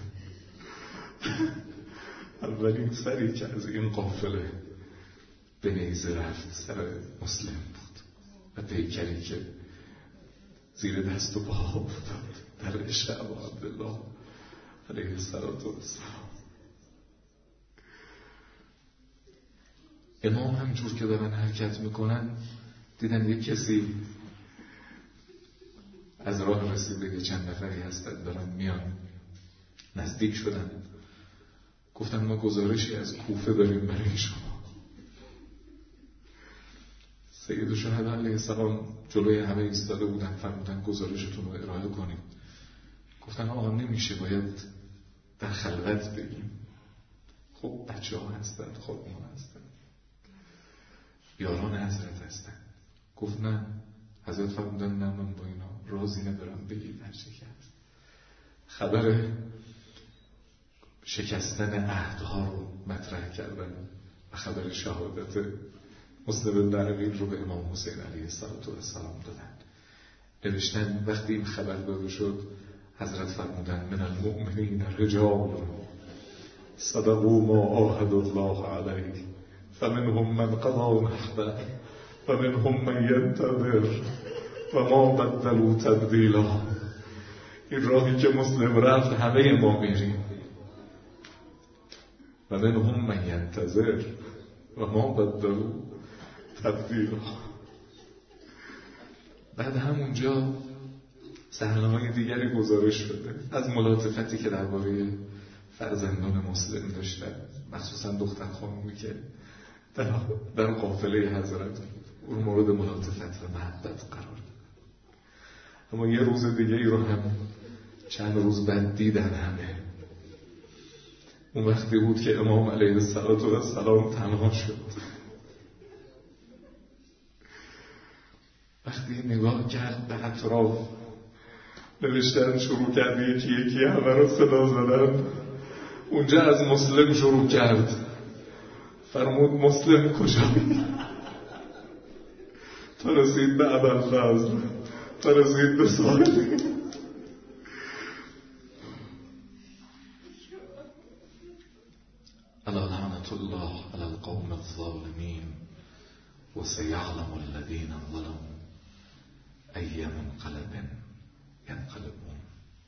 اولین سری که از این قافله به نیزه رفت سر مسلم بود و پیکری که زیر دست و پا افتاد در عشق ابا عبدالله علیه السلام. امام هم جور که دارن حرکت میکنن دیدن یک کسی از راه رسیده، یه چند نفری هستن دارن میان، نزدیک شدن، گفتن ما گزارشی از کوفه داریم برای شما. سید الشهدا علیه السلام جلوی همه ایستاده بودن، فرمودن گزارشتون رو ارائه کنید. گفتن آقا نمیشه، باید در خلوت بگیم. خب بچه ها هستن، خودمون هستن، یاران حضرت هستن. گفت نه. حضرت فرمودن نه، من با اینا رازی ندارم، بگید هر چه کرد. خبر شکستن عهدها رو مطرح کردن و خبر شهادت مسلم بن عقیل رو به امام حسین علیه السلام دادن. نوشتن وقتی این خبر داده شد، حضرت فرمودن من المؤمنین رجال صدقوا ما عاهدوا الله علیه فمنهم من قضى نحبه ومنهم من ينتظر وما بدلوا تبدیلا. این راهی که مسلم رفت همه ما میریم. و منهم من ینتظر و ما بدلوا تبدیلا. بعد همونجا صحنه‌های دیگری گزارش شده از ملاطفتی که درباره فرزندان مسلم داشتن، مخصوصا دختر خانومی که در, در قافله حضرت اون مورد ملاطفت و محبت قرار داد. اما یه روز دیگه ای رو هم چند روز بعد دیدن همه. اون وقتی بود که امام علیه السلام تنها شد. وقتی نگاه کرد به اطراف، نوشتن شروع کرد یکی یکی همه رو صدا زدن. اونجا از مسلم شروع کرد، فرمود مسلم کجا؟ تا رسید به ابوالفضل، تا رسید به سالی. الا لعنة الله على القوم الظالمين وسيعلم الذين ظلموا أي منقلب ينقلبون.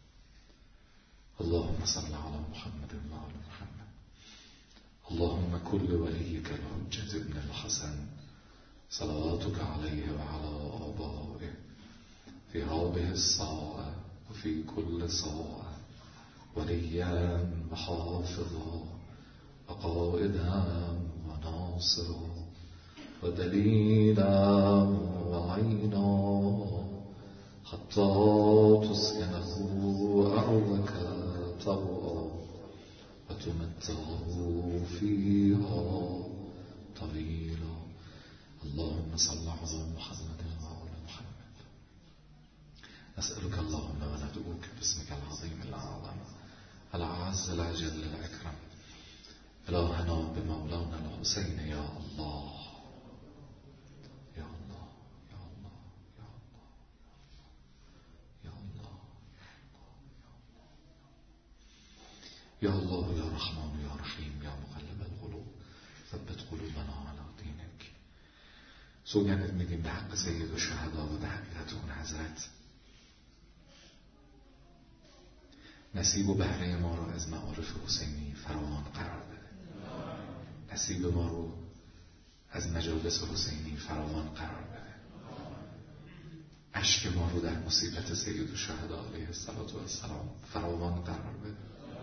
اللهم صل على محمد وعلى محمد. اللهم كل وليك الحجة ابن الحسن صلواتك عليه وعلى آبائه في هذه الساعة وفي كل ساعة وليا وحافظا وقائدا وناصرا ودليلا وعينا حتى تسكنه أرضك طوعا وتمتعه فيها طويلا. اللهم صل على محمد وعلى محمد. نسألك اللهم وندعوك باسمك العظيم الأعظم الأعز الأجل الأكرم إلهنا بمولانا الحسين يا الله يا الله يا الله يا الله يا الله يا الله يا رحمن يا رحيم يا مقلب القلوب ثبت قلوبنا على دينك. سوگند میدیم به حق سید الشهدا و به حقیقت اون حضرت نصیب و بهره ما رو از معارف حسینی فراوان قرار بده. نصیب ما رو از مجالس حسینی فراوان قرار بده. اشک ما رو در مصیبت سید الشهدا علیه السلام فراوان قرار بده.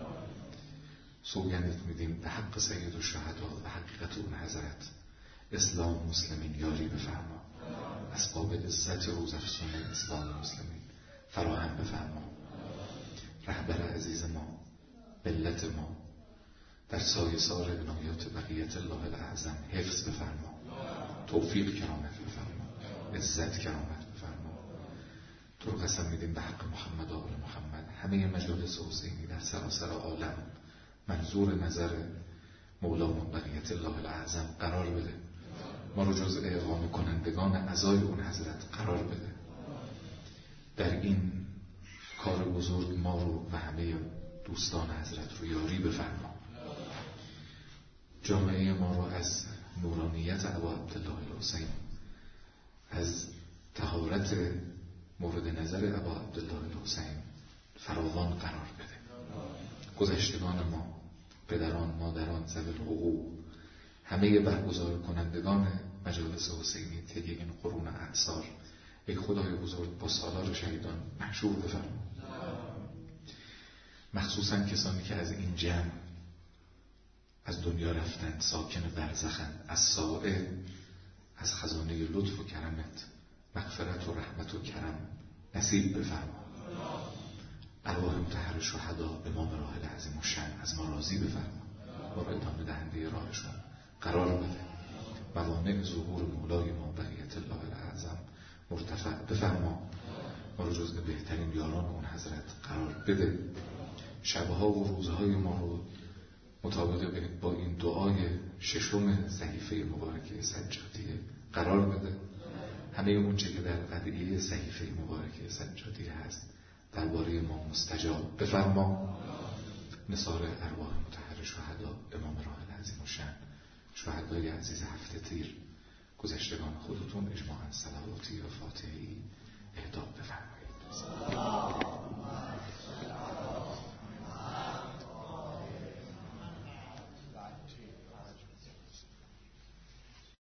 سوگندت میدیم به حق سید الشهدا و حقیقت اون حضرت، اسلام مسلمین یاری بفرما. اسباب عزت روزافزون اسلام مسلمین فراهم بفرما. رهبر عزیز ما، ملت ما، در سایه سار عنایات بقیت الله الاعظم حفظ بفرما. توفیق کرامت بفرما. عزت کرامت بفرما. تو رو قسم میدیم به حق محمد و آل محمد، همه مجالس حسینی در سراسر عالم منظور نظر مولامون بقیت الله الاعظم قرار بده. ما رو جز اقامه کنندگان عزای اون حضرت قرار بده. در این کار بزرگ ما رو و همه دوستان حضرت رو یاری بفرما. جامعه ما رو از نورانیت ابا عبدالله الحسین، از طهارت مورد نظر ابا عبدالله الحسین فراوان قرار بده. گذشتگان ما، پدران، مادران، ذوی الحقوق، همه برگزار کنندگان مجالس حسینی طی این قرون اعصار، ای خدای بزرگ با سالار شهیدان محشور بفرما. مخصوصا کسانی که از این جمع از دنیا رفتن، ساکن برزخن، از سائه، از خزانه لطف و کرمت مغفرت و رحمت و کرم نصیب بفرما. ارواح مطهر شهدا امام راحل عظیم الشأن از ما راضی بفرما. ما را ادامه دهنده راهشون قرار بده. موانع ظهور مولای ما بقیت الله الاعظم مرتفع بفرما. ما رو جزء بهترین یاران اون حضرت قرار بده. شبها و روزهای ما رو مطابق با این دعای ششم صحیفه مبارکه سجادیه قرار بده. همه اون چه که در ادعیه صحیفه مبارکه سجادیه هست درباره ما مستجاب بفرما. نثار ارواح مطهر شهدا امام راحل عظیم الشأن، شهدای عزیز هفته تیر، گذشتگان خودتون اجماعاً صلواتی و فاتحه‌ای اهدا بفرمایید.